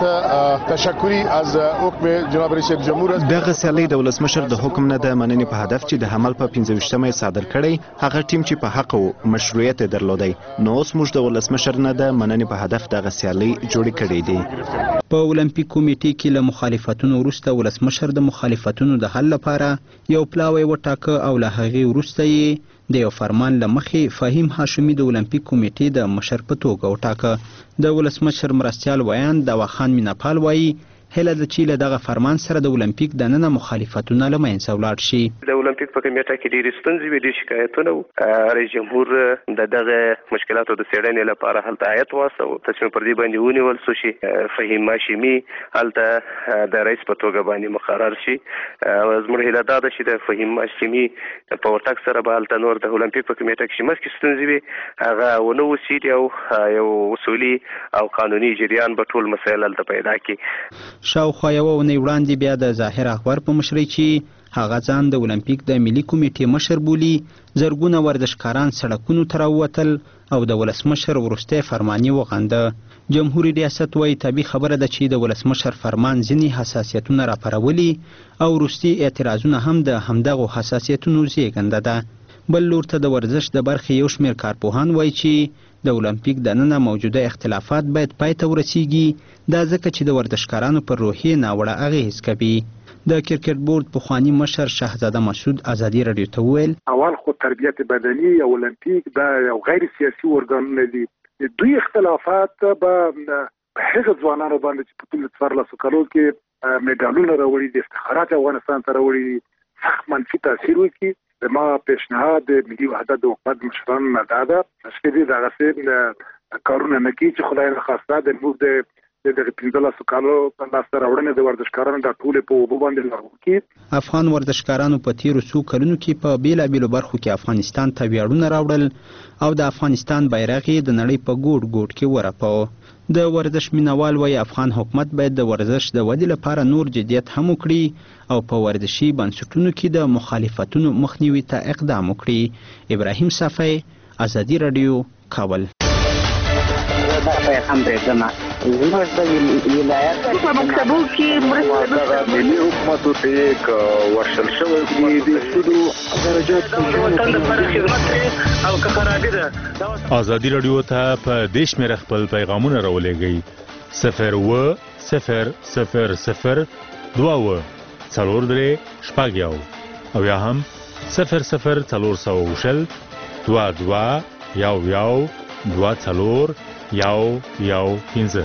تشکری از حکم جناب رئیس جمهور دغه سیالي د ولسمشر د حکم نه د مننې په هدف چې د حمل په پنځه ویشتمه صادر کړی هغه ټیم چې په حق او مشروعیت درلودی نو اوس موږ د ولسمشر نه د مننې په هدف دغه سیالي جوړې کړې دي. په اولمپیک کمیټې کې له مخالفتونو وروسته ولسمشر د مخالفتونو د حل لپاره یو پلاوی وټاکه او له هغې وروسته یې د یو فرمان له مخې فهیم هاشمي د اولمپیک کمیټې د مشر په توګه وټاکه. د ولسمشر مرستیال ویان دواخان میناپال وایي هله ده چې له دغه فرمان سره د اولمپیک دننه مخالفتونه له منځه ولاړ شي. د اولمپیک په کمیټه کې ډېرې ستونزې وې، ډېر شکایتونه وو. رئیس جمهور د دغه مشکلاتو د څېړنې لپاره هلته هیات واستاوه، تصمیم پر دې باندې ونیول شو چې فهیم هاشمي هلته د رئیس په توګه باندې مقرر شي. زموږ هیله دا ده چې د فهیم هاشمي په ورتګ سره به هلته نور د اولمپیک په کمیټه کې چې مخکې ستونزې وې هغه ونه وسیږي او یو اصولي او قانوني جریان به ټول مسایل هلته پیدا کړي. شاوخوا یوه اونۍ وړاندې بیا د ظاهر اخبار په مشرۍ چې هغه ځان د اولمپیک د ملي کمیټې مشر بولي زرګونه ورزشکاران سړکونو ته راووتل او د ولسمشر وروستی فرماني وغنده. جمهوري ریاست وایي طبیعي خبره ده چې د ولسمشر فرمان ځینې حساسیتونه راپارولي او وروستي اعتراضونه هم د همدغو حساسیتونو زیږنده ده. بل لور ته د ورزش د برخې یو شمېر کارپوهان وایي چې د اولمپیک دننه موجوده اختلافات باید پای ته ورسیږي، دا ځکه چې د ورزشکارانو پر روحیې ناوړه اغېز کوي. د کرکټ بورډ پخواني مشر شهزاده مسعود ازادي راډیو ته وویل اول خو تربیت بدني او اولمپیک دا یو غیر سیاسي ارګانونه دي. دوی اختلافات به هغه ځوانانو باندې چې په ټول څوارلسو کالو کې میډالونه راوړي دي، افتخارات افغانستان ته راوړي، سخت منفي تاثیر وکړي. زما پیشنهاد د ملي وحدت د حکومت مشرانو نه دا ده چې دوی دغسې کارونه نه کوي چې خدای نخواسته د موږ د دغه پنځلسو کالو په لاسته راوړنې د ورزشکارانو دا ټولې په اوبو باندې لاګو کړي. افغان ورزشکارانو په تیرو څو کلونو کې په بېلابېلو برخو کې افغانستان ته ویاړونه راوړل او د افغانستان بیرغ یې د نړۍ په ګوټ ګوټ کې ورپاوه. د ورزش مینوال وایي افغان حکومت باید د ورزش د ودې لپاره نور جدیت هم وکړي او په ورزشي بنسټونو کې د مخالفتونو مخنیوي ته اقدام وکړي. ابراهیم صافی، ازادي راډیو، کابل. پیغام پرېږدم زموږ د ولایت په مکتبو کې مرسته ملي حکومتو ته یې ورشل شوی دي د سودو درجات او که خرابي ده. ازادي راډیو ته په دې شمېره خپل پیغامونه راولېږئ صفر اووه صفر صفر صفر دوه اووه څلور درې شپږ یو او یا هم صفر صفر څلور سوه شل دوه دوه یو یو دوه څلور یو یو پنځه.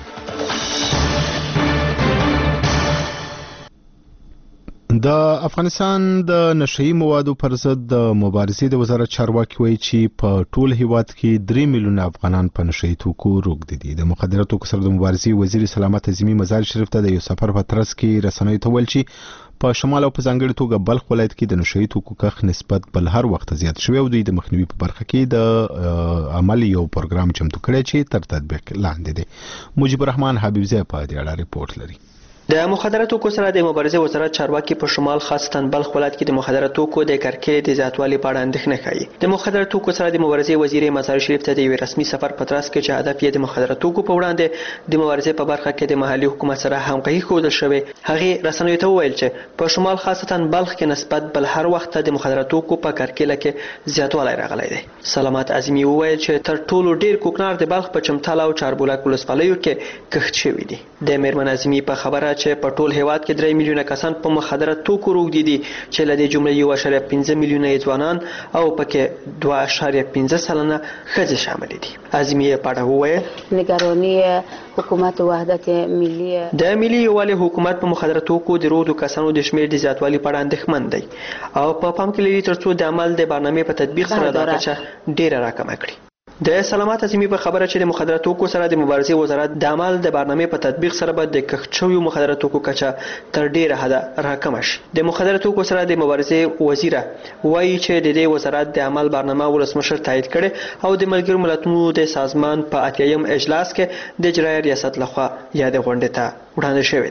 د افغانستان د نشئی موادو پر ضد د مبارزې د وزارت چارواکي وایي چې په ټول هیواد کې درې میلیونه افغانان په نشئی توکو روږدي دي. د مخدره توکو سره د مبارزې وزیر سلامت عظیمي مزار شریف ته د یو سفر په ترڅ کې رسنیو ته ویل چې په شمال او په ځانګړي توګه بلخ ولایت کې د نشئی توکو کښت نسبت بل هر وخت زیات شوی او دوی د مخنیوي په برخه کې د عمل یو پروګرام چمتو کړی چې تر تطبیق لاندې دی. مجيب الرحمن حبیبزی په دې اړه ریپورت لري. د مخدره توکو سره د مبارزې وزارت چارواکي په شمال خاصتا بلخ ولایت کې د مخدره توکو د کرکې د زیاتوالي په اړه اندېښنه کوي. د مخدره توکو سره د مبارزې وزیر مزار شریف ته د یو رسمي سفر په ترڅ کې چې هدف یې د مخدره توکو په وړاندې د مبارزې په برخه کې د محلي حکومت سره همغږي ښودل شوې. هغه رسنیو ته وویل چې په شمال خاصتا بلخ کې نسبت بل هر وخت د مخدره توکو په کرکېله کې زیاتوالی راغلی دی. سلامت عظیمي وویل چې تر ټولو ډیر کوکنار د بلخ په چمتال او چاربولک ولسوالیو کې کښت شوی دی. د میرمن عظیمي په خبره چې په ټول هیواد کې درې میلیونه کسان په مخدره توکو روږدي دي چې له دې جملې یو اعشاریه پنځه میلیونه ځوانان او پکې دوه اعشاریه پنځه سلنه ښځې شامل دي. عظیمي په اړه وویل نگرانی حکومت وحدت ملی د ملي یووالي حکومت په مخدره توکو د روږدو کسانو د شمېر د زیاتوالي په اړه اندېښمن دی او په پام کې لري ترڅو د عمل د برنامې په تطبیق سره دا کچه ډېره راکمه کړي. د سلامت عظیمي په خبره چې د مخدره توکو سره د مبارزې وزارت د عمل د برنامې په تطبیق سره به د کښت شویو مخدره توکو کچه تر ډیره حده راکمه شي. د مخدره توکو سره د مبارزې وزیره وایي چې د دې وزارت د عمل برنامه ولسمشر تایید کړي او د ملګرو ملتونو د سازمان په اتیایم اجلاس کې د اجرایي ریاست لخوا یاد غونډې ته وړاندې شوې ده.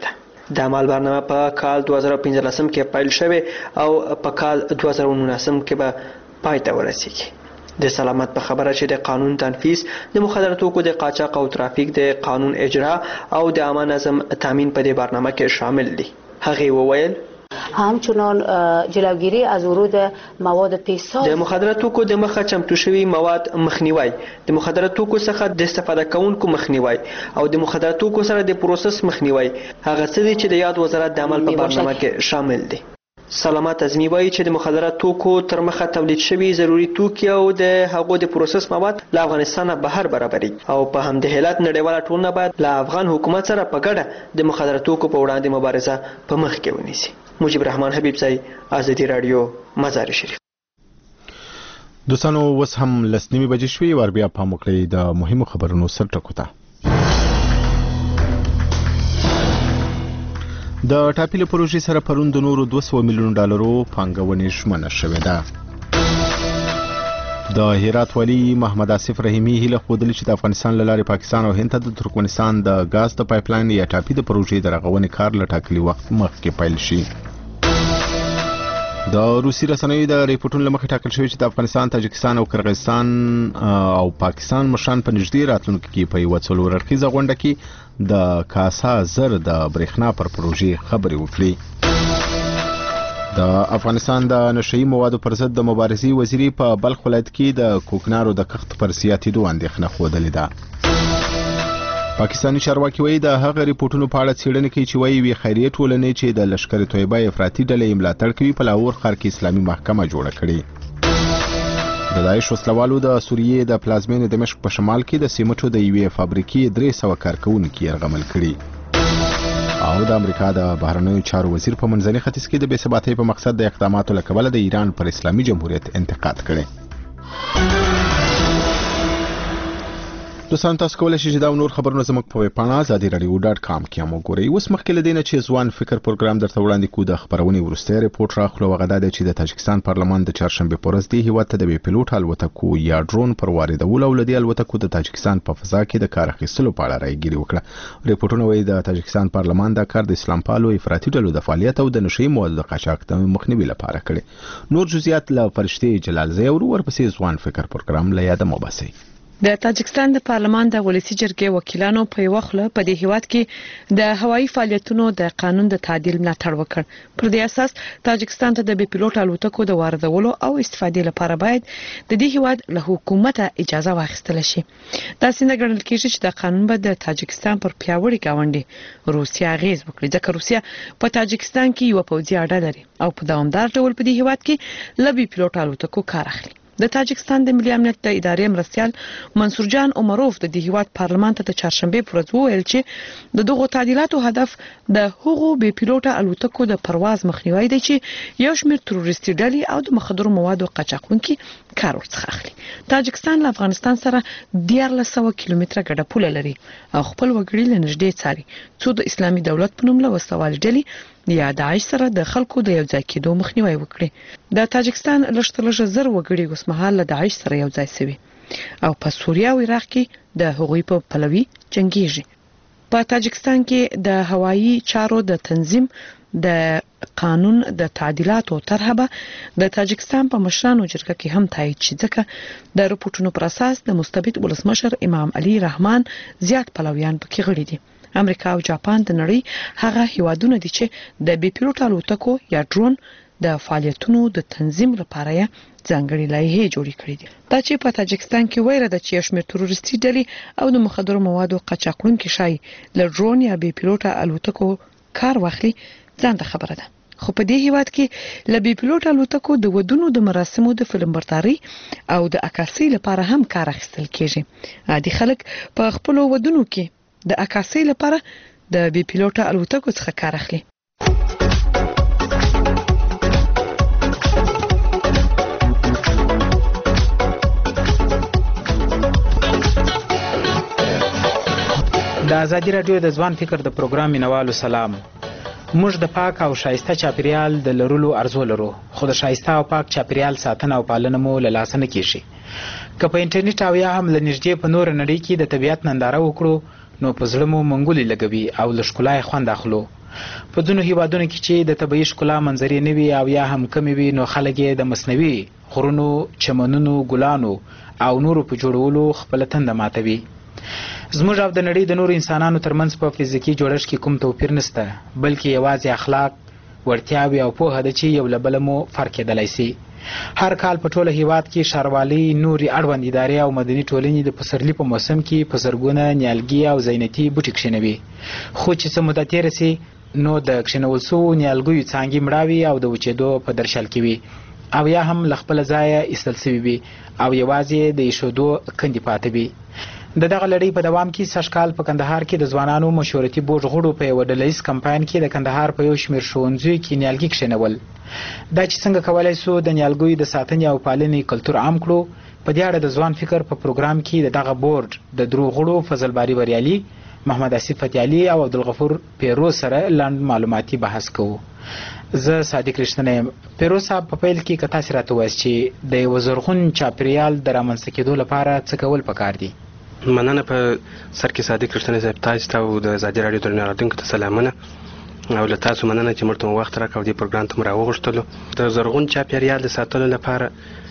د عمل برنامه په کال دوه زره پنځلسم کې پیل شوه او په کال دوه زره نولسم کې به پای ته ورسیږي. د سلامت په خبره چې د قانون تنفیذ، د مخدره توکو د قاچاق او ترافیک د قانون اجرا او د عامه نظم تامین په دې برنامه کې شامل دي. هغه وویل همچنان جلوگیری از ورود مواد پیساز، د مخدره توکو د مخه چمتو شوی مواد مخنیوي، د مخدره توکو څخه د استفاده کوونکو مخنیوي او د مخدره توکو سره د پروسس مخنیوي هغه څه دي چې د یاد وزارت د عمل په برنامه کې شامل دي. سلامت ازمی وایي چې د مخدره توکو تر مخه تولید شوی ضروری توکي او د هغو د پروسس مواد له افغانستان بهر برابري او په همدې حالت نړیواله ټولنه باید له افغان حکومت سره په ګډه د مخدره توکو په وړاندې مبارزه په مخ کې ونیسي. مجيب رحمان حبیب زئی، آزادی رادیو، مزار شریف. دوستانو اوس هم لسنیمې بجې شوې، ور بیا پام وکړئ د مهمو خبرونو سرټکو ته. د ټاپي پروژې سره پرون د نورو دوه سوه میلیون ډالرو پانګونې ژمنه شوې ده. د هرات والی محمد آصف رحیمی هیله ښودلې چې د افغانستان له لارې پاکستان او هند ته د ترکمنستان د ګاز د پایپلاین یا ټاپي د پروژې د رغونې کار له ټاکلي وخت مخکې پیل شي. د روسي رسنیو د ریپورتونو له مخې ټاکل شوی چې د افغانستان، تاجکستان او قرغیزستان او پاکستان مشران په نږدې راتلونکي کې په یوه څلور اړخیزه غونډه کې د کاسا زر د برېښنا پر پروژې خبرې وکړي. د افغانستان د نشئی موادو پر ضد د مبارزې وزیري په بلخ ولایت کې د کوکنارو د کښت پر زیاتېدو اندېښنه ښودلې ده. پاکستاني چارواکي وایي د هغه ریپورتونو په اړه څېړنې کوي چې وایي یوې خیریه ټولنې چې د لشکر طیبه افراطي ډلې ملاتړ کوي په لاهور ښار کې اسلامي محکمه جوړه کړې. د داعش وسلوالو د سوریې د پلازمینې دمشق په شمال کې د سیمټو د یوې فابریکې درې سوه کارکوونکي یرغمل کړي. او د امریکا د بهرنیو چارو وزیر په منځني ختیځ کې د بې ثباتۍ په مقصد د اقداماتو له کبله د ایران پر اسلامي جمهوریت انتقاد کړی. دوستان تاسو کولی شئ چې دا نور خبرونه زموږ په ویب پاڼه ازادي رادیو ډاټ کام کې هم وګورئ. اوس مخکې له دې نه چې ځوان فکر پروګرام درته وړاندې کړو د خپرونې وروستی ریپورټ راخلو، هغه دا دی چې د تاجکستان پارلمان د چهارشنبې په ورځ دې هېواد ته د بې پیلوټ الوتکو یا ډرون پر واردولو او له دې الوتکو د تاجکستان په فضا کې د کار اخیستلو په اړه رایګیري وکړه. ریپورټونه وایي د تاجکستان پارلمان دا کار د اسلام پالو افراطي ډلو د فعالیت او د نشئی موادو د قاچاق د مخنیوي لپاره کړي. نور جزئیات له فرشتې جلالزی او ورپسې ځوان فکر پروګرام له یاده مو باسئ. د تاجکستان د پارلمان د ولسی جرګې وکیلانو په یو خله په دې هیواد کې د هوایي فعالیتونو د قانون د تعدیل ملاتړ وکړ. پر دې اساس تاجکستان ته د بې پیلوټ الوتکو د واردولو او استفادې لپاره باید د دې هیواد له حکومت اجازه واخیستل شي. دا څنګه ګڼل کېږي چې د قانون به د تاجکستان پر پیاوړي گاونډي روسیا غیز وکړي، ځکه روسیا په تاجکستان کې یو پوځي اډه لري او په دوامدار ډول په دې هیواد کې له بې پیلوټ الوتکو کار اخلي. د تاجکستان د ملي امنیت د ادارې مرستیال منصور جان عمروف د دې هیواد پارلمان ته د چهارشنبې پر ورځ وویل چې د دغو تعدیلاتو هدف د هغو بې پیلوټه الوتکو د پرواز مخنیوي دی چې یو شمېر تروریستي ډلې او د مخدرو موادو قاچاقونکي کار ورڅخه اخلي. تاجکستان له افغانستان سره دیارلس سوه کیلومتره ګډه پوله لري او خپل وګړي له نږدې څاري، څو د اسلامي دولت په نوم له وسوالي ډلې یا داعش سره د خلکو د یو ځای کېدو مخنیوي وکړي. د تاجکستان لږترلږه زر وګړي اوس مهال له داعش سره یو ځای شوي او په سوریه او عراق کې د هغوی په پلوي جنگیږي. په تاجکستان کې د هوایي چارو د تنظیم د قانون د تعدیلاتو طرحه به د تاجکستان په مشرانو جرګه کې هم تایید شي، ځکه د رپورټونو پر اساس د مستبد ولسمشر امام علي رحمان زیات پلویان پکې غړي دي. امریکا او جاپان د نړۍ هغه هیوادونه دي چې د بې پیلوټ الوتکو یا ډرون د فعالیتونو د تنظیم لپاره یې ځانګړي لایحې جوړې کړې دي. دا چې په تاجکستان کې ویره ده چې یو شمېر تروریستي ډلې او د مخدرو موادو قاچاقونکي شای له ډرون یا بې پیلوټه الوتکو کار واخلي ځان ته خبره ده. خو په دې هیواد کې له بې پیلوټ الوتکو د ودونو د مراسمو د فلمبرداري او د عکاسۍ لپاره هم کار اخیستل کېږي. عادي خلک په خپلو ودونو کې د عکاسۍ لپاره د بې پیلوټه الوتکو څخه کار اخلي. د ازادي رادیو د ځوان فکر د پروګرام مینوالو سلام. موږ د پاک او شایسته چاپیریال د لرلو ارزو لرو، خو د شایسته او پاک چاپیریال ساتنه او پالنه مو له لاسه نه کیږي. که په انټرنیټ او یا هم له نږدې په نور نړۍ کې د طبیعت ننداره وکړو نو په زړه مو منګولې لګوي او له ښکلا یې خوند اخلو. په ځینو هیوادونو کې چې د طبیعي ښکلا منظرې نه وي او یا هم کمې وي نو خلک یې د مصنوعي غرونو، چمنونو، ګلانو او نورو په جوړولو خپله تنده ماتوي. زموږ او د نړۍ د نورو انسانانو ترمنځ په فزیکي جوړښت کې کوم توپیر نشته، بلکې یوازې اخلاق، وړتیاوې او پوهه ده چې یو له بله مو فرق کېدلی سي. هر کال په ټوله هیواد کې ښاروالۍ، نورې اړوند ادارې او مدني ټولنې د پسرلي په موسم کې په زرګونه نیالګي او زینتي بوټي کښېنوي. خو چې څه موده تېره سي نو د کښېنول سوو نیالګیو څانګې مړاوي او د وچېدو په درشل کې وي او یا هم له خپله ځایه ایستل سوي وي او یوازې د ایښودو کندې پاته وي. د دغه لړۍ په دوام کې سږکال په کندهار کې د ځوانانو مشورتي بورډ غړو په یوه ډله ییز کمپاین کې د کندهار په یو شمېر ښوونځیو کې نیالګي کښېنول. دا چې څنګه کولی سو د نیالګیو د ساتنې او پالنې کلتور عام کړو، په دې اړه د ځوان فکر په پروګرام کې د دغه بورډ د درو غړو فضل باري بریالي، محمد اسیف فتیالي او عبدالغفور پیروز سره لنډ معلوماتي بحث کوو. زه صادق رښتینی یم. پیروز صاحب، په پیل کې که تاسې راته ووایاست چې د یوه زرغون چاپېریال د رامنځته کېدو لپاره څه کول پکار دي؟ مننه په سر کې صادق رښتینی صاحب، تاسو ته او د ازادي راډیو درنو اورېدونکو ته سلامونه او له تاسو مننه چې موږ ته وخت راکړ او دې پروګرام ته مو راوغوښتلو. د زرغون چاپېریال د ساتلو لپاره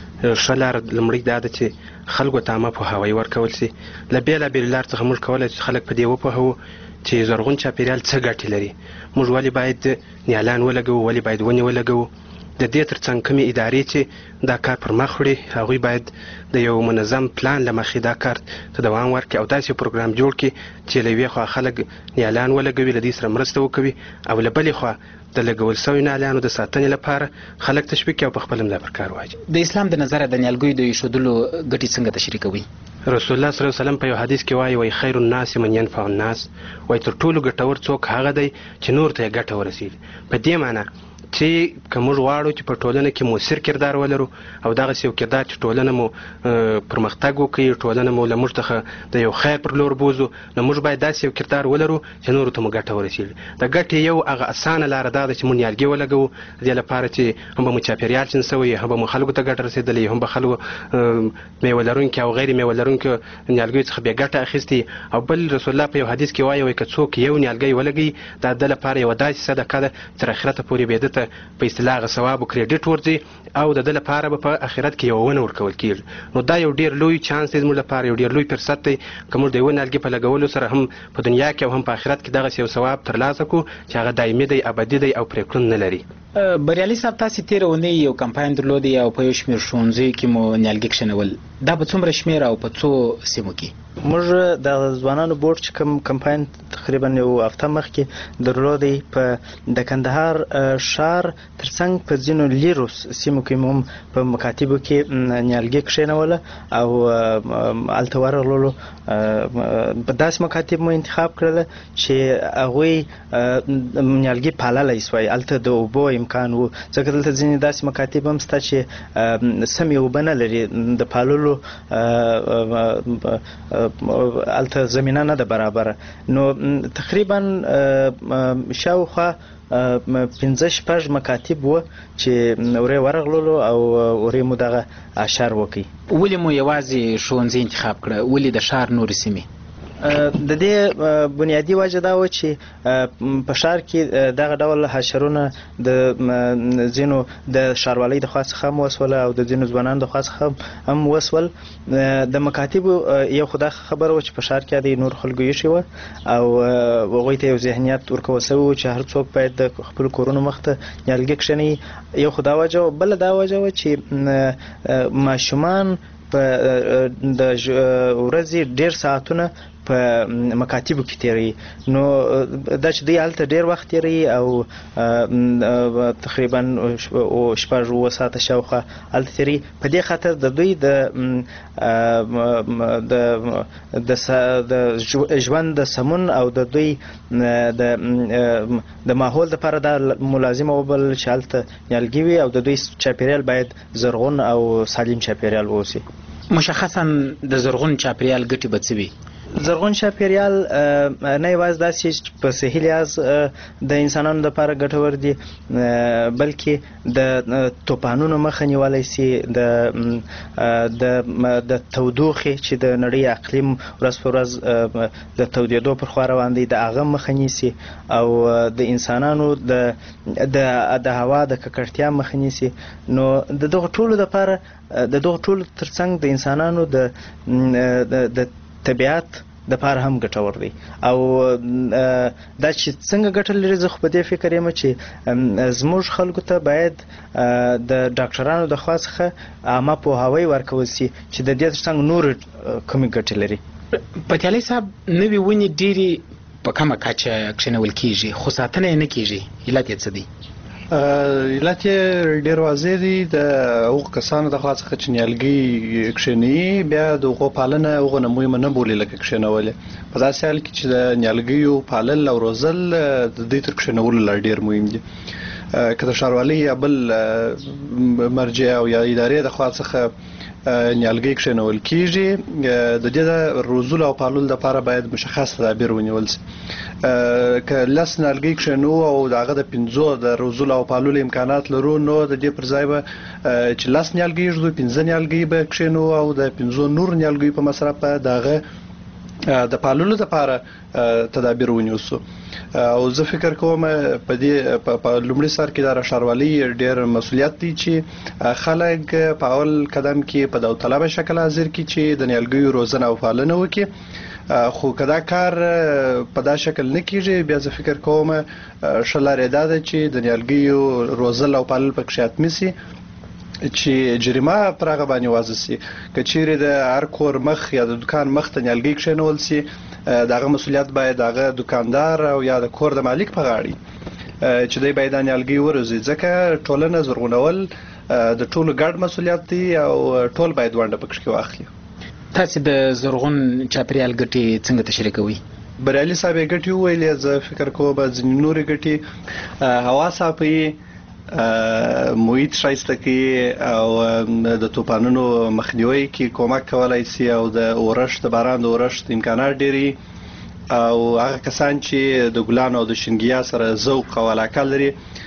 ښه لاره لومړی دا ده چې خلکو ته عامه پوهاوی ورکول سي. له بېلابېلو لارو څخه موږ کولی چې خلک په دې وپوهوو چې زرغون چاپېریال څه ګټې لري. موږ ولې باید نیالان ولګوو، ولې باید ونې ولګوو. د دې ترڅنګ کومې ادارې چې دا کار پر مخ وړي هغوی باید د یو منظم پلان له مخې دا کار ته دوام ورکړي او داسې پروګرام جوړ کړي چې له یوې خوا خلک نیالان ولګوي، له دې سره مرسته وکوي، او له بلې خوا د لګول سوي نیالانو د ساتنې لپاره خلک تشویق کړي او په خپله ملا پر کار واچي. د اسلام د نظره د نیالګیو د ایښودلو ګټې څنګه تشریح کوي؟ رسول الله صلی الله علیه وسلم په یو حدیث کې وایي وایي خیر الناس من ينفع الناس، وایي تر ټولو ګټور څوک هغه دی چې نور ته یې ګټه ورسېږي. په دې معنی چې که موږ غواړو چې په ټولنه کې مؤثر کردار ولرو او دغسې یو کردار چې ټولنه مو پرمختګ وکړي، ټولنه مو له موږ څخه د یو خیر پر لور بوزو، نو موږ باید داسې یو کردار ولرو چې نورو ته مو ګټه ورسېږي. د ګټې یو هغه اسانه لاره دا ده چې موږ نیالګي ولګوو، د دې لپاره چې هم به مو چاپېریال چین سوی، هم به مو خلکو ته ګټه رسېدلې، هم به خلکو میوه لرونکي او غیر میوه لرونکي نیالګیو څخه بې ګټه اخیستې. او بل رسول الله په یو حدیث کې وایي وایي که څوک یو نیالګی ولګوي دا د لپاره یوه داسې صدقه ده تر آخرته پورې به یې ده ته په اصطلاح هغه ثواب او کریډټ ورځي او د ده لپاره به په آخرت کې یوه ونه ورکول کېږي. نو دا یو ډېر لوی چانس دی زموږ لپاره، یو ډېر لوی فرصت دی که موږ د یوه نیالګي په لګولو سره هم په دنیا کې او هم په آخرت کې دغسې یو ثواب ترلاسه کړو چې هغه دایمي دی، ابدي دی او پرې کړون نه لري. بریالي صاحب، تاسې تېره اونۍ یو کمپاین درلودی او په یو شمېر ښوونځیو کې مو نیالګي کښېنول. دا په څومره شمېر او په څو سیمو کې؟ موږ د ځوانانو بورډ چې کوم کمپاین تقریبا یو هفته مخکې درلودی په د کندهار ښار ترڅنګ په ځینو لیرو سیمو کې هم په مکاتبو کې نیالګي کښېنوله او هلته ورغللو. په داسې مکاتب مو انتخاب کړله چې هغوی نیالګي پاللی سوی، هلته د اوبو امکان و، ځکه دلته ځینې داسې مکاتب هم شته چې سمې اوبه نه لري د پاللو، هلته زمینه نه ده برابره. نو تقریبا شاوخوا پنځه شپږ مکاتب و چې ورې ورغللو او ورې مو دغه اشر وکړي. ولې مو یوازې ښوونځي انتخاب کړه، ولې د ښار نورې سیمې؟ د دې بنیادی وجه دا و چې په ښار کې دغه ډول حشرونه د ځینو د ښاروالۍ د خوا څخه هم وسوله او د ځینو ځوانانو د خوا څخه هم وسول. د مکاتبو یو خو دا خبره وه چې په ښار کې د نور خلکو ایښې وه او هغوی ته یو ذهنیت ورکول سوی و چې هر څوک باید د خپلو کورونو مخ ته نیالګي کښېنوي. یو خو دا وجه وه. بله دا وجه وه چې ماشومان په د ورځې ډېر ساعتونه په مکاتبو کې تیروي، نو دا چې دوی هلته ډېر وخت تیروي او تقریبا شپږ اووه ساعته شاوخوا هلته تیروي. په دې خاطر د دوی د د ژوند د سمون او د دوی د ماحول دپاره دا ملازمه وبلل چې هلته نیالګي وي او د دوی چاپېریال باید زرغون او سالم چاپېریال واوسي. مشخصا د زرغون چاپېریال ګټې به څه وي؟ زرغون چاپیریال نه یوازې داسې په صحي لحاظ د انسانانو لپاره ګټور دي بلکې د توپانونو مخه نیولی سي د د تودوخې چې د نړۍ اقلیم ورځ په ورځ د تودېدو پر خوا روان دی د هغه مخه نیسي او د انسانانو د د هوا د ککړتیا مخه نیسي. نو د دغه ټولو لپاره د دغه ټولو ترڅنګ د انسانانو د د طبیعت د پاره هم ګټور دی او دا چې څنګه ګټه لري زه خو په دې فکر یم چې زموږ خلکو ته باید د ډاکټرانو د خوا څخه عامه پوهاوی ورکول سي چې د دې ترڅنګ نور کومې ګټې لري. پتیالي صاحب نوې ونې ډېرې په کمه کچه کښېنول کېږي خو ساتنه یې نه کېږي، علت یې څه دی؟ علت یې ډېر واضح دی د هغو کسانو د خوا څخه چې نیالګي کښېنوي بیا د هغو پالنه هغو نه مهمه نه بولي لکه کښېنول یې. په داسې حال کې چې د نیالګیو پالل او روزل د دوی تر کښېنولو لا ډېر مهم دي. که د ښاروالۍ یا بل مرجع او یا ادارې د خوا څخه نیالګي کښېنول کېږي د دې د روزلو او پاللو لپاره باید مشخص تدابیر ونیول سي. که لس نیالګي کښېنو او د هغه د پنځو د روزلو او پاللو امکانات لرو نو د دې پر ځای به چې لس نیالګي ږدو پنځه نیالګي به کښېنو او د پنځو نور نیالګیو په مصرف به د هغه د پاللو لپاره تدابیر ونیوسو. او زه فکر کوم په دې په لومړي سر کې د ښاروالۍ ډېر مسؤلیت دی چې خلک په اول قدم کې په داوطلبه شکل حاضر کړي چې د نیالګیو روزنه او پالنه وکړي. خو که دا کار په دا شکل نه کېږي بیا زه فکر کوم ښه لاره دا ده چې د نیالګیو روزل او پالل پکښې حتمي سي چې جریمه پر هغه باندې وضع سي. که چیرې د هر کور مخ یا د دکان مخ ته نیالګي کښېنول سي د هغه مسؤلیت باید د هغه دکاندار او یا د کور د مالک په غاړه چې دی باید دا نیالګي وروزي ځکه ټولنه زرغونول د ټولو ګډ مسؤلیت دی او ټول باید ونډه پکښې واخلي. تاسې د زرغون چاپیریال ګټې څنګه تشریح کوئ؟ بریالي صاحب یې ګټې وویلې، زه فکر کوم ځینې نورې ګټې هوا صافوي، محیط ښایسته کوي او د طوفانونو مخنیوي کې کمک کولی سي او د اورښت د باران د اورښت امکانات ډېري او هغه کسان چې د ګلانو او د شینګیا سره ذوق او علاقه لري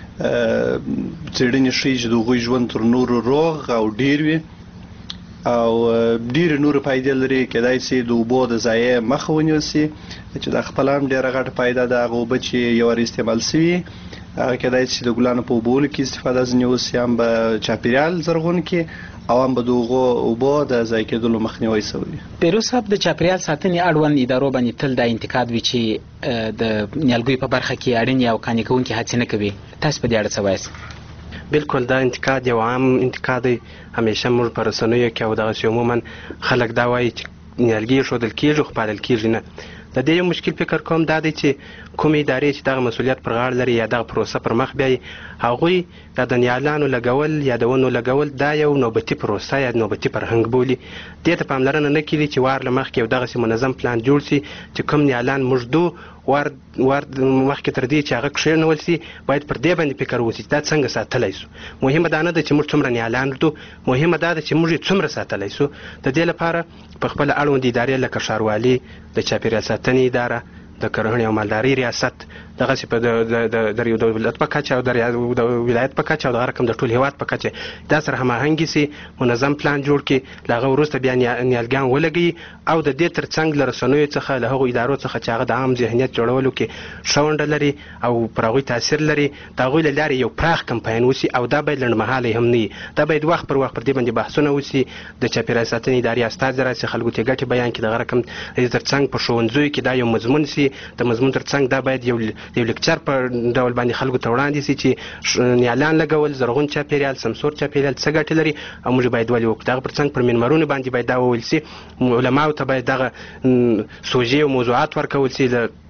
څېړنې ښیي چې د هغوی ژوند تر نورو روغ او ډېر وي او ډېرې نورې فایدې لري. کیدای سي د اوبو د ضایع مخه ونیول سي چې دا خپله هم ډېره غټه فایده ده. هغه اوبه چې یو وار استعمال سوي هغه کیدای سي د ګلانو په اوبولو کې استفاده ځینې وسي، هم به چاپیریال زرغون کړي او هم به د هغو اوبو د ضایع کېدلو مخنیوی شوی. پیروز صاحب د چاپیریال ساتنې اړوند ادارو باندې تل دا انتقاد وي چې د نیالګیو په برخه کې اړینې او قانع کوونکې هڅې نه کوي. تاسو په دې اړه څه وایاست؟ بالکل دا انتقاد یو عام انتقاد دی. همیشه موږ په رسنیو کې او دغسې عموما خلک دا وایي چې نیالګي ایښودل کېږي خو پالل کېږي نه. د دې یو مشکل فکر کوم دا دی چې کومې ادارې چې دغه مسؤلیت پر غاړه لري یا دغه پروسه پر مخ بیایي هغوی یا د نیالانو لګول یا د ونو لګول دا یو نوبتي پروسه یا نوبتي فرهنګ بولي. دې ته پاملرنه نه کېږي چې وار له مخکې یو دغسې منظم پلان جوړ سي چې کوم نیالان موږ دو وار وار مخکې تر دې چې هغه کښېنول سي باید پر دې باندې فکر وسي چې دا څنګه ساتلی سو. مهمه دا نه ده چې موږ څومره نیالان ږدو، مهمه دا ده چې موږ یې څومره ساتلی سو. د دې لپاره په خپله اړوند ادارې لکه ښاروالي، د چاپیریال ساتنې اداره، د کرهڼې او مالدارۍ ریاست، دغسې په د یو دولت په کچه او د ولایت په کچه او دغه رقم د ټول هېواد په کچه دا سره هماهنګي سي، منظم پلان جوړ کړي، له هغه وروسته بیا نیالګیان ولګوي او د دې تر څنګ له رسنیو څخه له هغو ادارو څخه چې هغه د عام ذهنیت جوړولو کې ښه ونډه لري او پر هغوی تاثیر لري د هغوی له لارې یو پراخ کمپاین وسي او دا باید لنډمهالی هم نه وي. دا باید وخت پر وخت پر دې باندې بحثونه وسي، د چاپیریال ساتنې ادارې استازي راسي، خلکو ته ګټې بیان کړي، دغه رقم د دې تر څنګ په ښوونځیو کې دا یو مضمون سي. د مضمون تر څنګ دا باید یو یو لیکچر په ډول باندې خلکو ته وړاندې سي چې نیالان لګول، زرغون چاپیریال، سمسور چاپیریال څه ګټې لري او موږ باید ولې وکړو. دغه پر څنګ پر منبرونو باندې باید دا وویل سي، علماو ته باید دغه سوژې او موضوعات ورکول سي،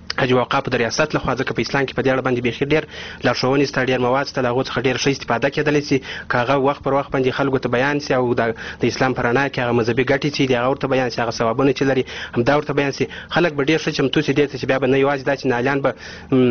حج اوقاف د ریاست لخوا ځکه په اسلام کې په دې اړه باندې بیخي ډېر لارښوونې سته، ډېر مواد سته، د هغو څخه ډېر ښه استفاده کېدلی سي که هغه وخت پر وخت باندې خلکو ته بیان سي او د اسلام په رڼا کې هغه مذهبي ګټې چې دي هغه ورته بیان سي، هغه ثوابونه چې لري همدا ورته بیان سي. خلک به ډېر ښه چمتو سي دې ته چې بیا به نه یوازې دا چې نالیان به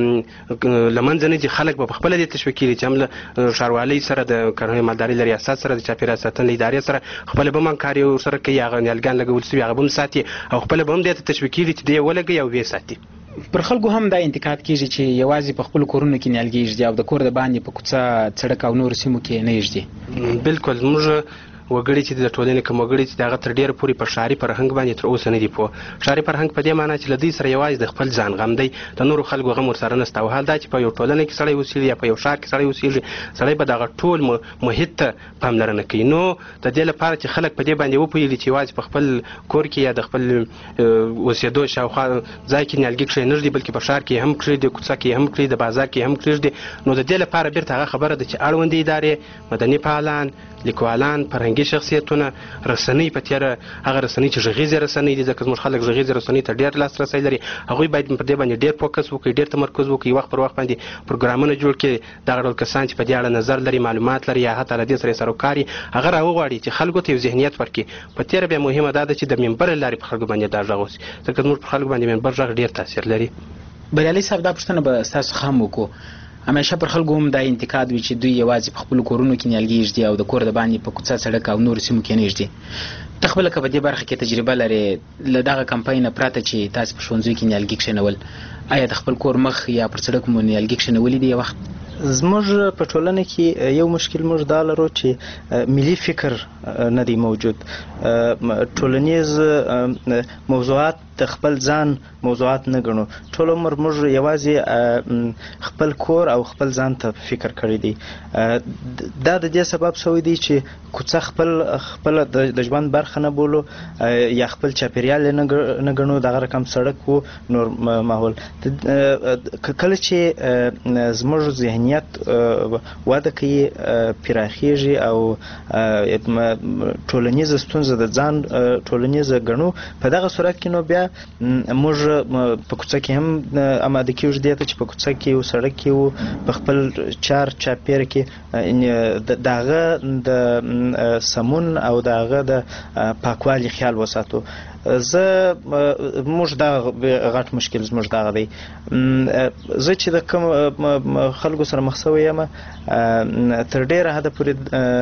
له منځه نه ځي، خلک به پخپله دې تشویق کړي چې هم له ښاروالۍ سره د کرنې مالدارۍ له ریاست سره د چاپېریال ساتنې ادارې سره خپله به هم همکاري ورسره کوي، هغه نیالګیان لګول سوي هغه به هم ساتي او خپله به هم دې ته تشویق کړي چې دې یې ولګوي او ویې ساتي. پر خلکو هم دا انتقاد کیږي چې یوازې په خپل کورونو کې نیالګي ایږدي او د کور د باندې په کوڅه سړک او نورو سیمو کې نه ایږدي. بالکل موږ وګړي چې د ټولنې کوم وګړي چې د هغه تر ډېره پورې په ښاري فرهنګ باندې تر اوسه نه دي پوه. ښاري فرهنګ په دې معنا چې له دوی سره یوازې د خپل ځان غم دی، د نورو خلکو غم ورسره نشته. او حال دا چې په یو ټولنه کې سړی اوسېږي یا په یو ښار کې سړی اوسېږي، سړی به دغه ټول محیط ته پاملرنه کوي. نو د دې لپاره چې خلک په دې باندې وپوهېږي چې یوازې په خپل کور کې یا د خپل اوسېدو شاوخوا ځای کې نیالګي کښېنږدي، بلکې په ښار کې هم کښېږدي، کوڅه کې هم کښېږدي، د بازار کې هم کښېږدي. نو د دې لپاره بیرته هغه خبره ده چې اړوندې ادارې، مدني فعالان، لیکوالان، فرهنګي شخصیتونه، رسنۍ په تېره هغه رسنۍ چې غږیزې رسنۍ دي، ځکه زموږ خلک غږیزې رسنۍ ته ډېر لاسرسی لري، هغوی باید په دې باندې ډېر فوکس وکړي، ډېر تمرکز وکړي، وخت پر وخت باندې پروګرامونه جوړ کړي. دغه ډول کسان چې په دې اړه نظر لري، معلومات لري، یا حتی له دې سره سروکار وي، هغه راوغواړي چې خلکو ته یو ذهنیت ورکړي. په تېره بیا مهمه دا ده چې د منبر له لارې په خلکو باندې دا غږ وسي، ځکه زموږ په خلکو باندې منبر غږ ډېر تاثیر لري. بریالي صاحب دا پوښتنه به ستاسو څخه هم وکړو. همیشه پر خلکو هم دا انتقاد وي چې دوی یوازې په خپلو کورونو کې نیالګي ایږدي او د کور د باندې په کوڅه سړک او نورو سیمو کې نه ایږدي. ته خپله که په دې برخه کې تجربه لرې له دغه کمپاین نه پرته چې تاسې په ښوونځیو کې نیالګي کښېنول، آیا د خپل کور مخ یا پر سړک مو نیالګي کښېنولي دي یو وخت؟ زموږ په ټولنه کې یو مشکل موږ دا لرو چې ملي فکر نه دی موجود. ټولنیز موضوعات د خپل ځان موضوعات نه ګڼو. ټول عمر موږ یوازې خپل کور او خپل ځان ته فکر کړی دی. دا د دې سبب شوی دی چې کوڅه خپل خپل د ژوند برخه نه بولو یا خپل چاپیریال نه ګڼو، دغه رقم سړک و نور ماحول. کله چې زموږ ذهنیت وده کوي، پراخیږي او ټولنیزه ستونزه د ځان ټولنیزه ګڼو، په دغه صورت کې نو بیا موږ په کوڅه کې هم آماده کېږو دې ته چې په کوڅه کې یو سړک کې و په خپل چار چاپېره کې د هغه د سمون او د هغه د پاکوالي خیال وساتو. زه موږ دا غټ مشکل زموږ دغه دی. زه چې د کوم خلکو سره مخ شوی یم، تر ډېره حده پورې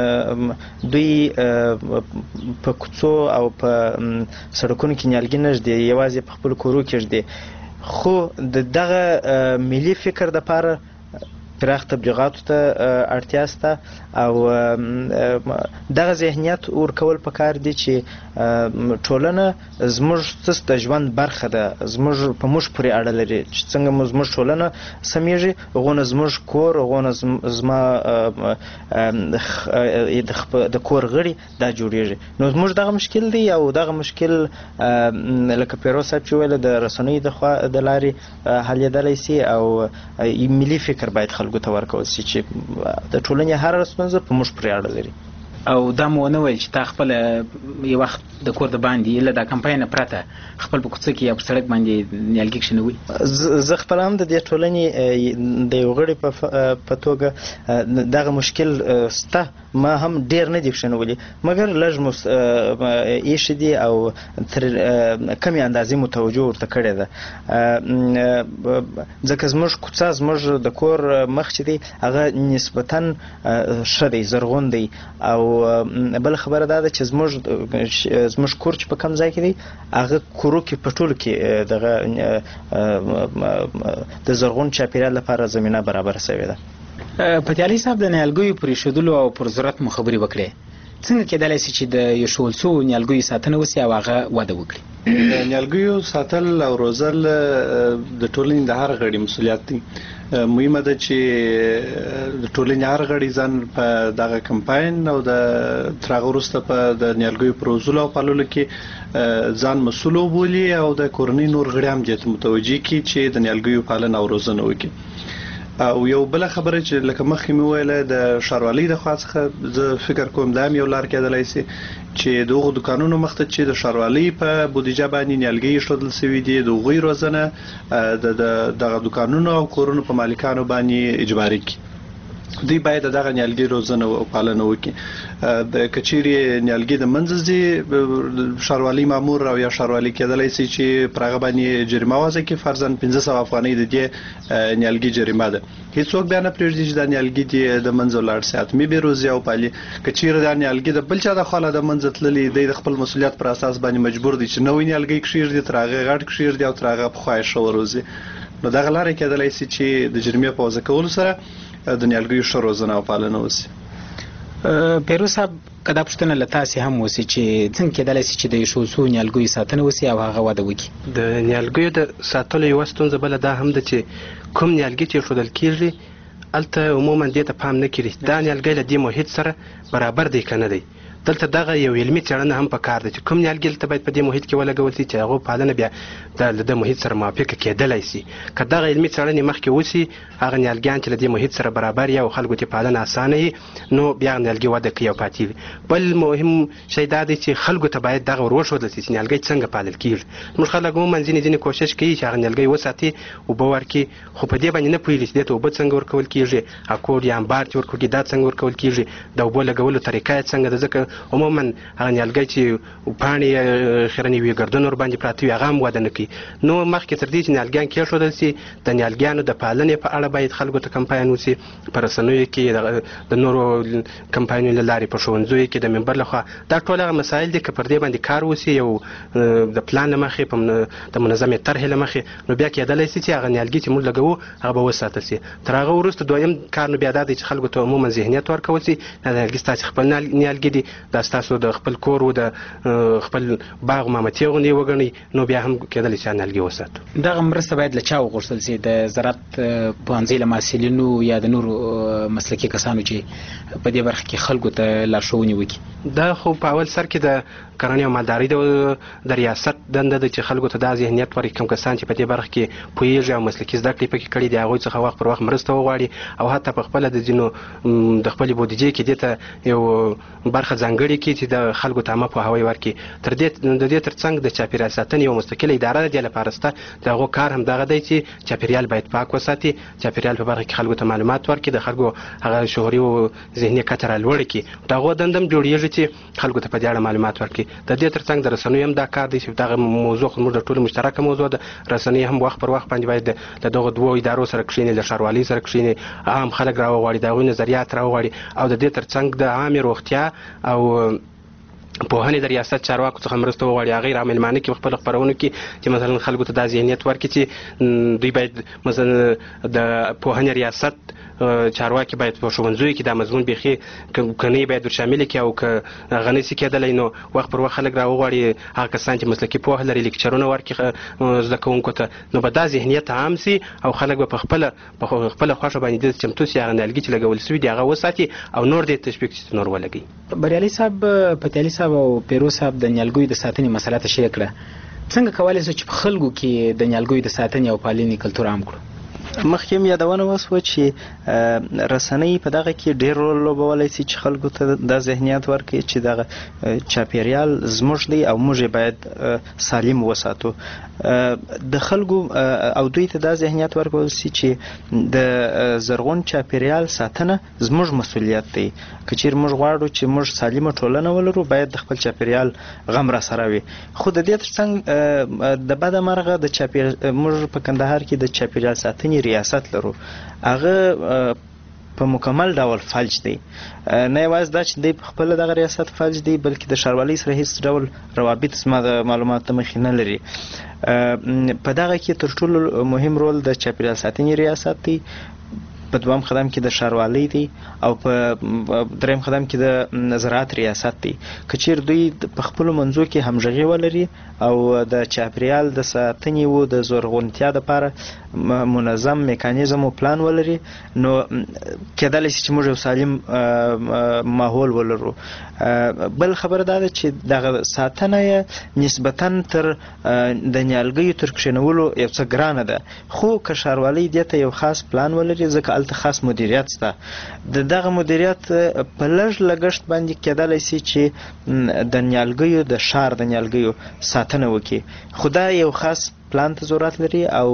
دوی په کوڅو او په سړکونو کې نیالګي نه ږدي، یوازې په خپلو کورو کې ږدي. خو د دغه ملي فکر دپاره پراخ تبلیغاتو ته اړتیا شته او دغه ذهنیت ورکول پکار دي چې ټولنه زموږ د ژوند برخه ده، زموږ په موږ پورې اړه لري چې څنګه مو زموږ ټولنه سمیږي، هغونه زموږ کور، هغونه زما د کور غړي دا جوړیږي. نو زموږ دغه مشکل دی او دغه مشکل لکه پیروز صاحب چې ویل د رسنیو د خوا د لارې حلېدلی سي او ملي فکر باید خلکو ته ورکول سي چې د ټولنې هره ستونزه په موږ پورې اړه لري. او دا مو ونه ویل چې تا خپله یو وخت د کور د باندې له دا کمپاین نه پرته خپل په کوڅه کې یا په سړک باندې نیالګي کښېنوئ؟ زه خپله هم د دې ټولنې د یو غړي په توګه دغه مشکل شته، ما هم ډېر نه دي کښېنولي، مګر لږ مو ایښي دي او تر کمې اندازې مو توجه ورته کړې ده. ځکه زموږ کوڅه زموږ د کور مخ چې دی هغه نسبتاً ښه دی، زرغون دی. او بل خبره دا ده چې زموږ زموږ کور چې په کم ځای کې دی هغه کورو کې په ټولو کې دغه د زرغون چاپیریال لپاره زمینه برابره شوې ده. پتیالي صاحب د نیالګیو پر ایښودلو او پر ضرورت مو خبرې وکړې. څنګه کېدلی شي چې د ایښودل شوو نیالګیو ساتنه وسي او هغه وده وکړي؟ د نیالګیو ساتل او روزل د ټولنې د هر غړي مسؤلیت دی. مهمه ده چې د ټولنې هر غړي ځان په دغه کمپاین او د تر هغه وروسته په د نیالګیو په روزلو او پاللو کې ځان مسؤل وبولي او د کورنۍ نور غړي هم دې ته متوجه کړي چې د نیالګیو پالنه او روزنه وکړي. او یو بل خبره چې لکه مخکې مې ویله د ښاروالۍ د خوا څخه زه فکر کوم دا هم یو لار کېدلی سي چې دغو دوکانونو مخ ته چې د ښاروالۍ په بودیجه باندې نیالګي ایښودل سوي دي د هغوی روزنه د دغه دوکانونو او کورونو په مالکانو باندې اجباري کړي. دوی باید دغه نیالګي روزنه او پالنه وکړي. د کچيري نیالګي د منځ ځي ښاروالۍ مامور او یا ښاروالۍ کېدلی سي چې پر هغه باندې جریمه وضع کړي، فرضاً پنځه سوه افغانۍ د دې نیالګي جریمه ده. هیڅوک بیا نه پرېږدي چې دا نیالګي دې د منځه ولاړ سي، حتمي بېروزي او پالي. کچيري دا نیالګي د بل چا د خوا له د منځه تللي دی، د خپل مسؤلیت پر اساس باندې مجبور دی چې نوی نیالګي کښېږدي، تر هغه غټ کښېږدي او تر هغه پخوا یې ښه وروزي. نو دغه لاره کېدلی سي چې د جریمې په وضع کولو سره د نیالګیو ښه روزنه او پالنه وسي. پیروز صاحب که دا پوښتنه له تاسې هم وسي چې څنګه کېدلی سي چې د ایښودل نیالګیو ساتنه وسي او هغه وده وکړي؟ د نیالګیو د ساتلو یوه ستونزه بله دا هم ده چې کوم نیالګي چې ایښودل کېږي هلته عموما دې ته پام نه کېږي دا نیالګی له دې محیط سره برابر دی که نه دی. دلته دغه یو علمي څېړنه هم پکار ده چې کوم نیالګي دلته باید په دې محیط کې ولګول شي چې هغو پالنه بیا د د محیط سره موافقه کېدلی سي. که دغه علمي څېړنې مخکې وسي هغه نیالګیان چې له دې محیط سره برابر یا او خلکو ته پالنه اسانه وي نو بیا هغه نیالګي وده کوي او پاتې وي. بل مهم شی دا دی چې خلکو ته باید دغه ور وښودل سي چې نیالګی څنګه پالل کېږي. موږ خلک عموما ځینې ځینې کوشش کوي چې هغه نیالګی وساتي، اوبه ورکړي، خو په دې باندې نه پوهېږي چې دې ته اوبه څنګه ورکول کېږي، اکور یا امبار چې ورکول کېږي دا څنګه ورکول کېږي، د اوبو لګولو طریقه یې څنګه ده. ځکه عموما هغه نیالګی چې پاڼې خیرنې وي ګردونه ورباندې پراته وي هغه هم وده نه کوي. نو مخکې تر دې چې نیالګیان کېښودل سي د نیالګیانو د پالنې په اړه باید خلکو ته کمپاین وسي په رسنیو کې، د نورو کمپاینونو له لارې په ښوونځیو کې د ممبر لخوا. دا ټول هغه مسایل دي که پر دې باندې کار وسي یو د پلان له مخې د منظمې طرحې له مخې نو بیا کېدلی سي چې هغه نیالګي چې موږ لګوو هغه به وساتل سي. تر هغه وروسته دویم کار نو بیا دا دی چې خلکو ته عموما ذهنیت ورکول سي دا نیالګي ستاسې خپل نیالګي دي، دا ستاسو د خپل کور و د خپل باغ مامتې غوندې وګڼئ نو بیا هم کېدلی چې نیالګي وساتو. دغه مرسته باید له چا وغوښتل سي؟ د زراعت پوهنځۍ له محصلینو یا د نورو مسلکي کسانو چې په دې برخه کې خلکو ته لارښوونې وکړي؟ دا خو په اول سر کې د کرنې او مالدارۍ د ریاست دنده ده چې خلکو ته دا ذهنیت ورکړي. کوم کسان چې په دې برخه کې پوهېږي او مسلکي زده کړې پکې کړي دي هغوی څخه وخت پر وخت مرسته وغواړي او حتی په خپله د ځینو د خپلې بودیجې کې دې ته یو برخه ځانګړې کړي چې د خلکو ته عامه پوهاوی ورکړي. تر دې د دې تر څنګ د چاپېریال ساتنې یوه مستقله اداره د دې لپاره شته. د هغو کار هم دغه دی چې چاپېریال باید پاک وساتي، چاپېریال په برخه کې خلکو ته معلومات ورکړي، د خلکو هغه شعوري او ذهني کچه رالوړه کړي. د هغو دنده هم جوړېږي چې خلکو ته په دې اړه معلومات ورکړي. د دې تر څنګ د رسنیو هم دا کار دی چې دغه موضوع خو زموږ د ټولو مشترکه موضوع ده. رسنۍ هم وخت پر وخت باندې باید له دغو دوو ادارو سره کښېني، له ښاروالۍ سره کښېني، عام خلک راوغواړي، د هغوی نظریات راوغواړي او د دې تر څنګ د عامې روغتیا او پوهنې د ریاست چارواکو څخه مرسته وغواړي. هغې رامیلمانه کې په خپلو خپرونو کې چې مثلا خلکو ته دا ذهنیت ورکړي چې دوی باید مثلا د پوهنې ریاست چارواکي باید په ښوونځیو کې دا مضمون بیخي کنۍ باید ورشامله کړي او که هغه نشي کېدلی نو وخت پر وخت خلک راوغواړي هغه کسان چې مسلکي پوهه لري لیکچرونه ورکړي زده کوونکو ته، نو به دا ذهنیت عام سي او خلک به په خپله په خپله خوښه باندې داسې چمتو سي هغه نیالګي چې لګول سوي دي هغه وساتي او نور دې تشویق چې نور ولګوي. بریالي صاحب، پتیالي صاحب او پیروز صاحب د نیالګیو د ساتنې مسله تشریح کړه. څنګه کولی شو چې په خلکو کې د نیالګیو د ساتنې او پالنې کلتور عام کړو؟ مخکې هم یادونه وسوه چې رسنۍ په دغه کې ډېر رول لوبولی سي چې خلکو ته دا ذهنیت ورکړي چې دغه چاپېریال زموږ دی او موږ یې باید سالم وساتو. د خلکو او دوی ته دا ذهنیت ورکول سي چې د زرغون چاپېریال ساتنه زموږ مسؤلیت دی. که چېرې موږ غواړو چې موږ سالمه ټولنه ولرو باید د خپل چاپېریال غم را سره وي. خو د دې تر څنګ د بده مرغه د چاپېریال موږ په کندهار کې د چاپېریال ساتنې ریاست لرو، هغه په مکمل ډول فلج دی. نه یوازې دا چې دی په خپله دغه ریاست فلج دی بلکې د ښاروالۍ سره هیڅ ډول روابط زما د معلوماتو مخې نه لري. په دغه کې تر ټولو مهم رول د چاپېریال ساتنې ریاست دی. په دویم قدم کې د ښاروالۍ دی او په دریم قدم کې د زراعت ریاست دی. که چیر دوی په خپلو منځو کې همغږي ولري او د چاپیریال د ساتنې و د زرغونتیا دپاره منظم میکانیزم او پلان ولري نو کېدلی شي چې موږ یو سالم ماحول ولرو. بل خبره دا ده چې دغه ساتنه یې نسبتا تر د نیالګیو تر کښېنولو یو څه ګرانه ده، خو که ښاروالۍ دې ته یو خاص پلان ولري ځکه هلته خاص مدیریت شته، د دغه مدیریت په لږ لګښت باندې کېدلی شي چې د نیالګیو د ښار د نیالګیو ساتنه وکړي. خو دا یو خاص پلان ته ضرورت لري او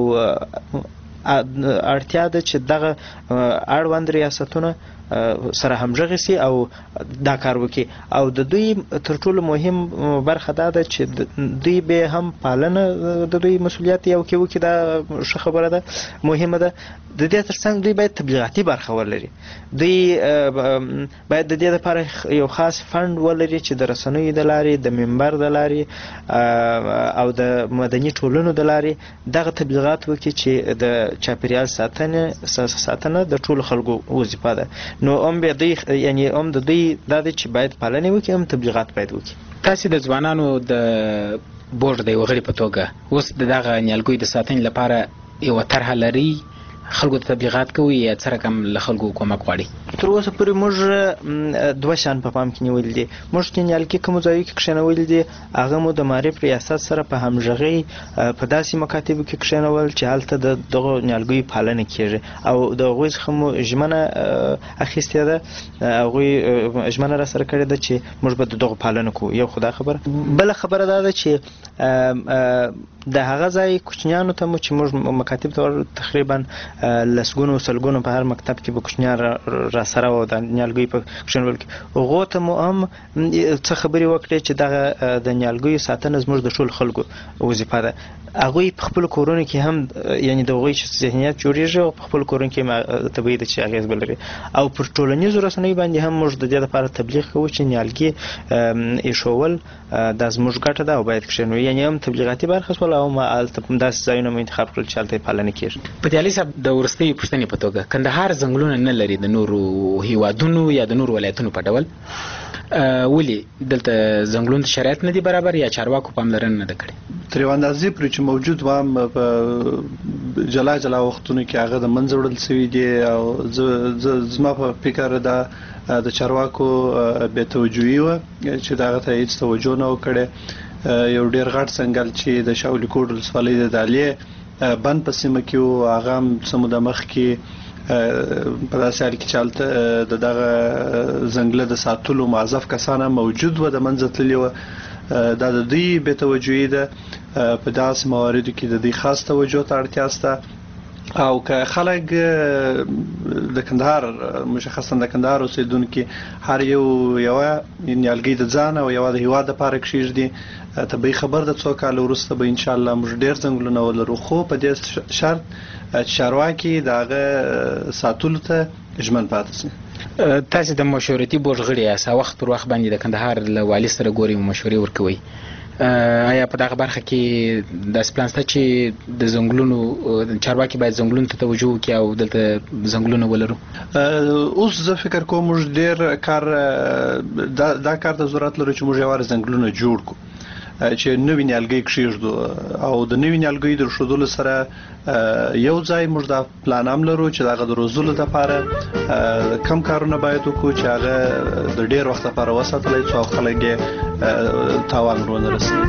اړتیا ده چې دغه اړوند ریاستونه سره همغږي سي او دا کار وکړي. او د دوی تر ټولو مهم برخه دا ده چې دوی به هم پالنه د دوی مسؤلیت یو کې وکړي. دا ښه خبره ده، مهمه ده. د دې ترڅنګ دوی باید تبلیغاتي برخه ولري. دوی باید د دې لپاره یو خاص فند ولري چې د رسنیو د لارې، د منبر د لارې او د مدني ټولنو د لارې دغه تبلیغات وکړي چې د چاپیریال ساتنه ساتنه د ټولو خلکو وظیفه ده. نو هم به دوی یعنی هم د دوی دا دی چې باید پالنه وکړي، هم تبلیغات باید وکړي. تاسو د ځوانانو د بورډ د یو غړي په توګه اوس دغه نیالګیو د ساتنې لپاره یو طرحه لري، خلکو ته تبلیغات کوي یا څه رقم له خلکو کومک غواړي؟ تر اوسه پورې موږ دوه شیان په پام کې نیولي دي. موږ چې نیالګي کومو ځایو کې کښېنولي دي هغه مو د معرف ریاست سره په همغږۍ په داسې مکاتبو کې کښېنول چې هلته د دغو نیالګیو پالنه کېږي او د هغوی څخه مو ژمنه اخیستې ده، هغوی ژمنه را سره کړې ده چې موږ به د دغو پالنه کوو. یو خو دا خبره. بله خبره دا ده چې د هغه ځای کوچنیانو ته مو چې موږ مکاتب ته تقریبا لسګونو سلګونو په هر مکتب کې به کوچنیان را سره وو د نیالګیو په کښېنولو کې، هغو ته مو هم څه خبرې وکړې چې دغه د نیالګیو ساتنه زموږ د ټولو خلکو وظیفه ده. هغوی په خپلو کورونو کې هم یعنی د هغوی چې ذهنیت جوړېږي او په خپلو کورونو کې هم طبیعي ده چې اغېز به لري. او پر ټولنیزو رسنیو باندې هم موږ د دې لپاره تبلیغ کوو چې نیالګي ایښول دا زموږ ګټه ده او باید کښېنوو. یعنې هم تبلیغاتي برخه شول او هلته داسې ځایونه مو انتخاب کړل چې هلته یې پالنه کېږي. پتیالي صاحب د وروستۍ پوښتنې په توګه کندهار ځنګلونه نه لري د نورو هیوادونو یا د نورو ولایتونو په ډول، ولې دلته ځنګلونو شرایط نه دي برابر یا چارواکو پاملرنه نه ده کړې؟ تر یو اندازې پورې چې موجود وام په جلا جلا وختونو کې هغه د منځه وړل شوي دي او زما په فکر دا د چارواکو بې توجهي وه چې دغه ته هېڅ توجه نه وکړې. یو ډېر غټ ځنګل چې د شاولي کوټ ولسوالۍ د دالیې بند په سیمه کې و، هغه هم څه موده مخکې په داسې حال کې چې هلته د دغه ځنګله د ساتلو معذف کسان هم موجود وه، د منځه تللي وه. دا د دوی بې توجهي ده. په داسې مواردو کې د دوی خاص توجه ته اړتیا شته. او که خلک د کندهار مشخصا د کندهار اوسیدونکي هر یو یوه نیالګي د ځان او یوه د هیواد دپاره کښېږدي، طبیعي خبر ده څو کاله وروسته به انشاءالله موږ ډېر ځنګلونه ولرو، خو په دې شرط چې چارواکي د هغه ساتلو ته ژمن پاتې شي. تاسې د مشورتي بورډ غړي یاست، وخت پر وخت باندې د کندهار له والي سره ګورئ مشورې ورکوئ. آیا په دغه برخه کې داسې پلان شته چې د ځنګلونو چارواکي باید ځنګلونو ته توجه وکړي او دلته ځنګلونه ولرو؟ اوس زه فکر کوم موږ ډېر کار دا کار ته ضرورت لرو چې موږ یوازې ځنګلونه جوړ کړو چې نوي نیالګي کښېږدو او د نوي نیالګیو د ښودلو سره یو ځای موږ دا پلان هم لرو چې د هغه د روزلو لپاره کم کارونه باید وکړو چې هغه د ډېر وخت لپاره وساتلی څو خلک یې تاوان ونه رسوي.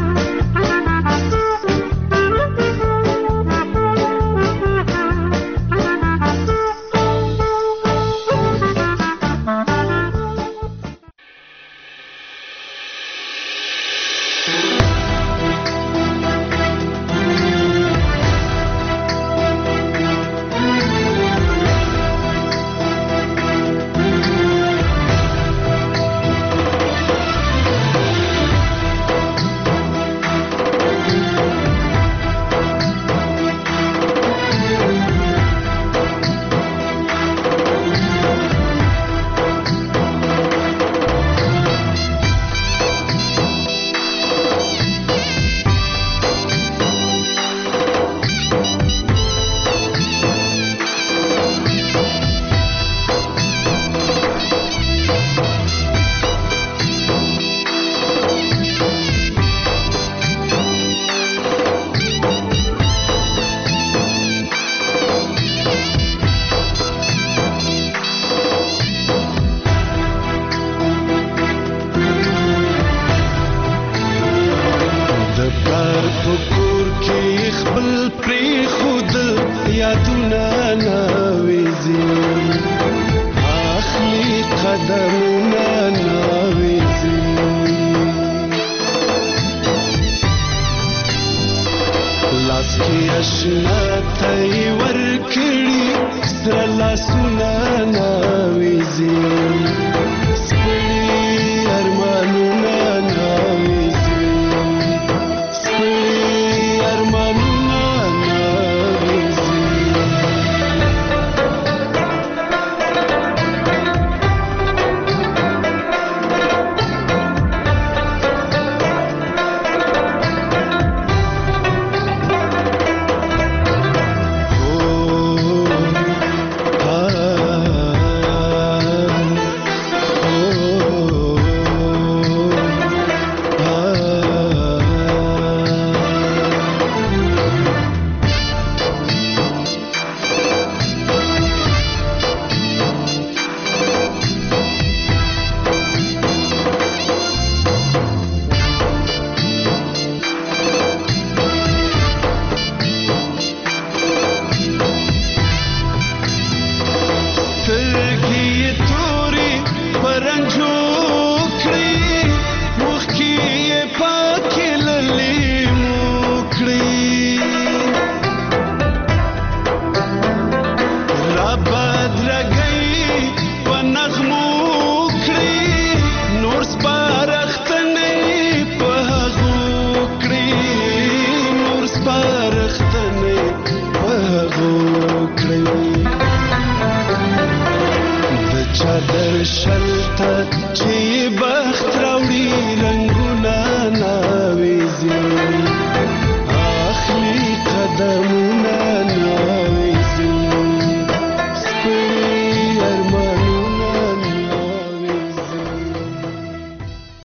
جنت ورکړي سره لاسونه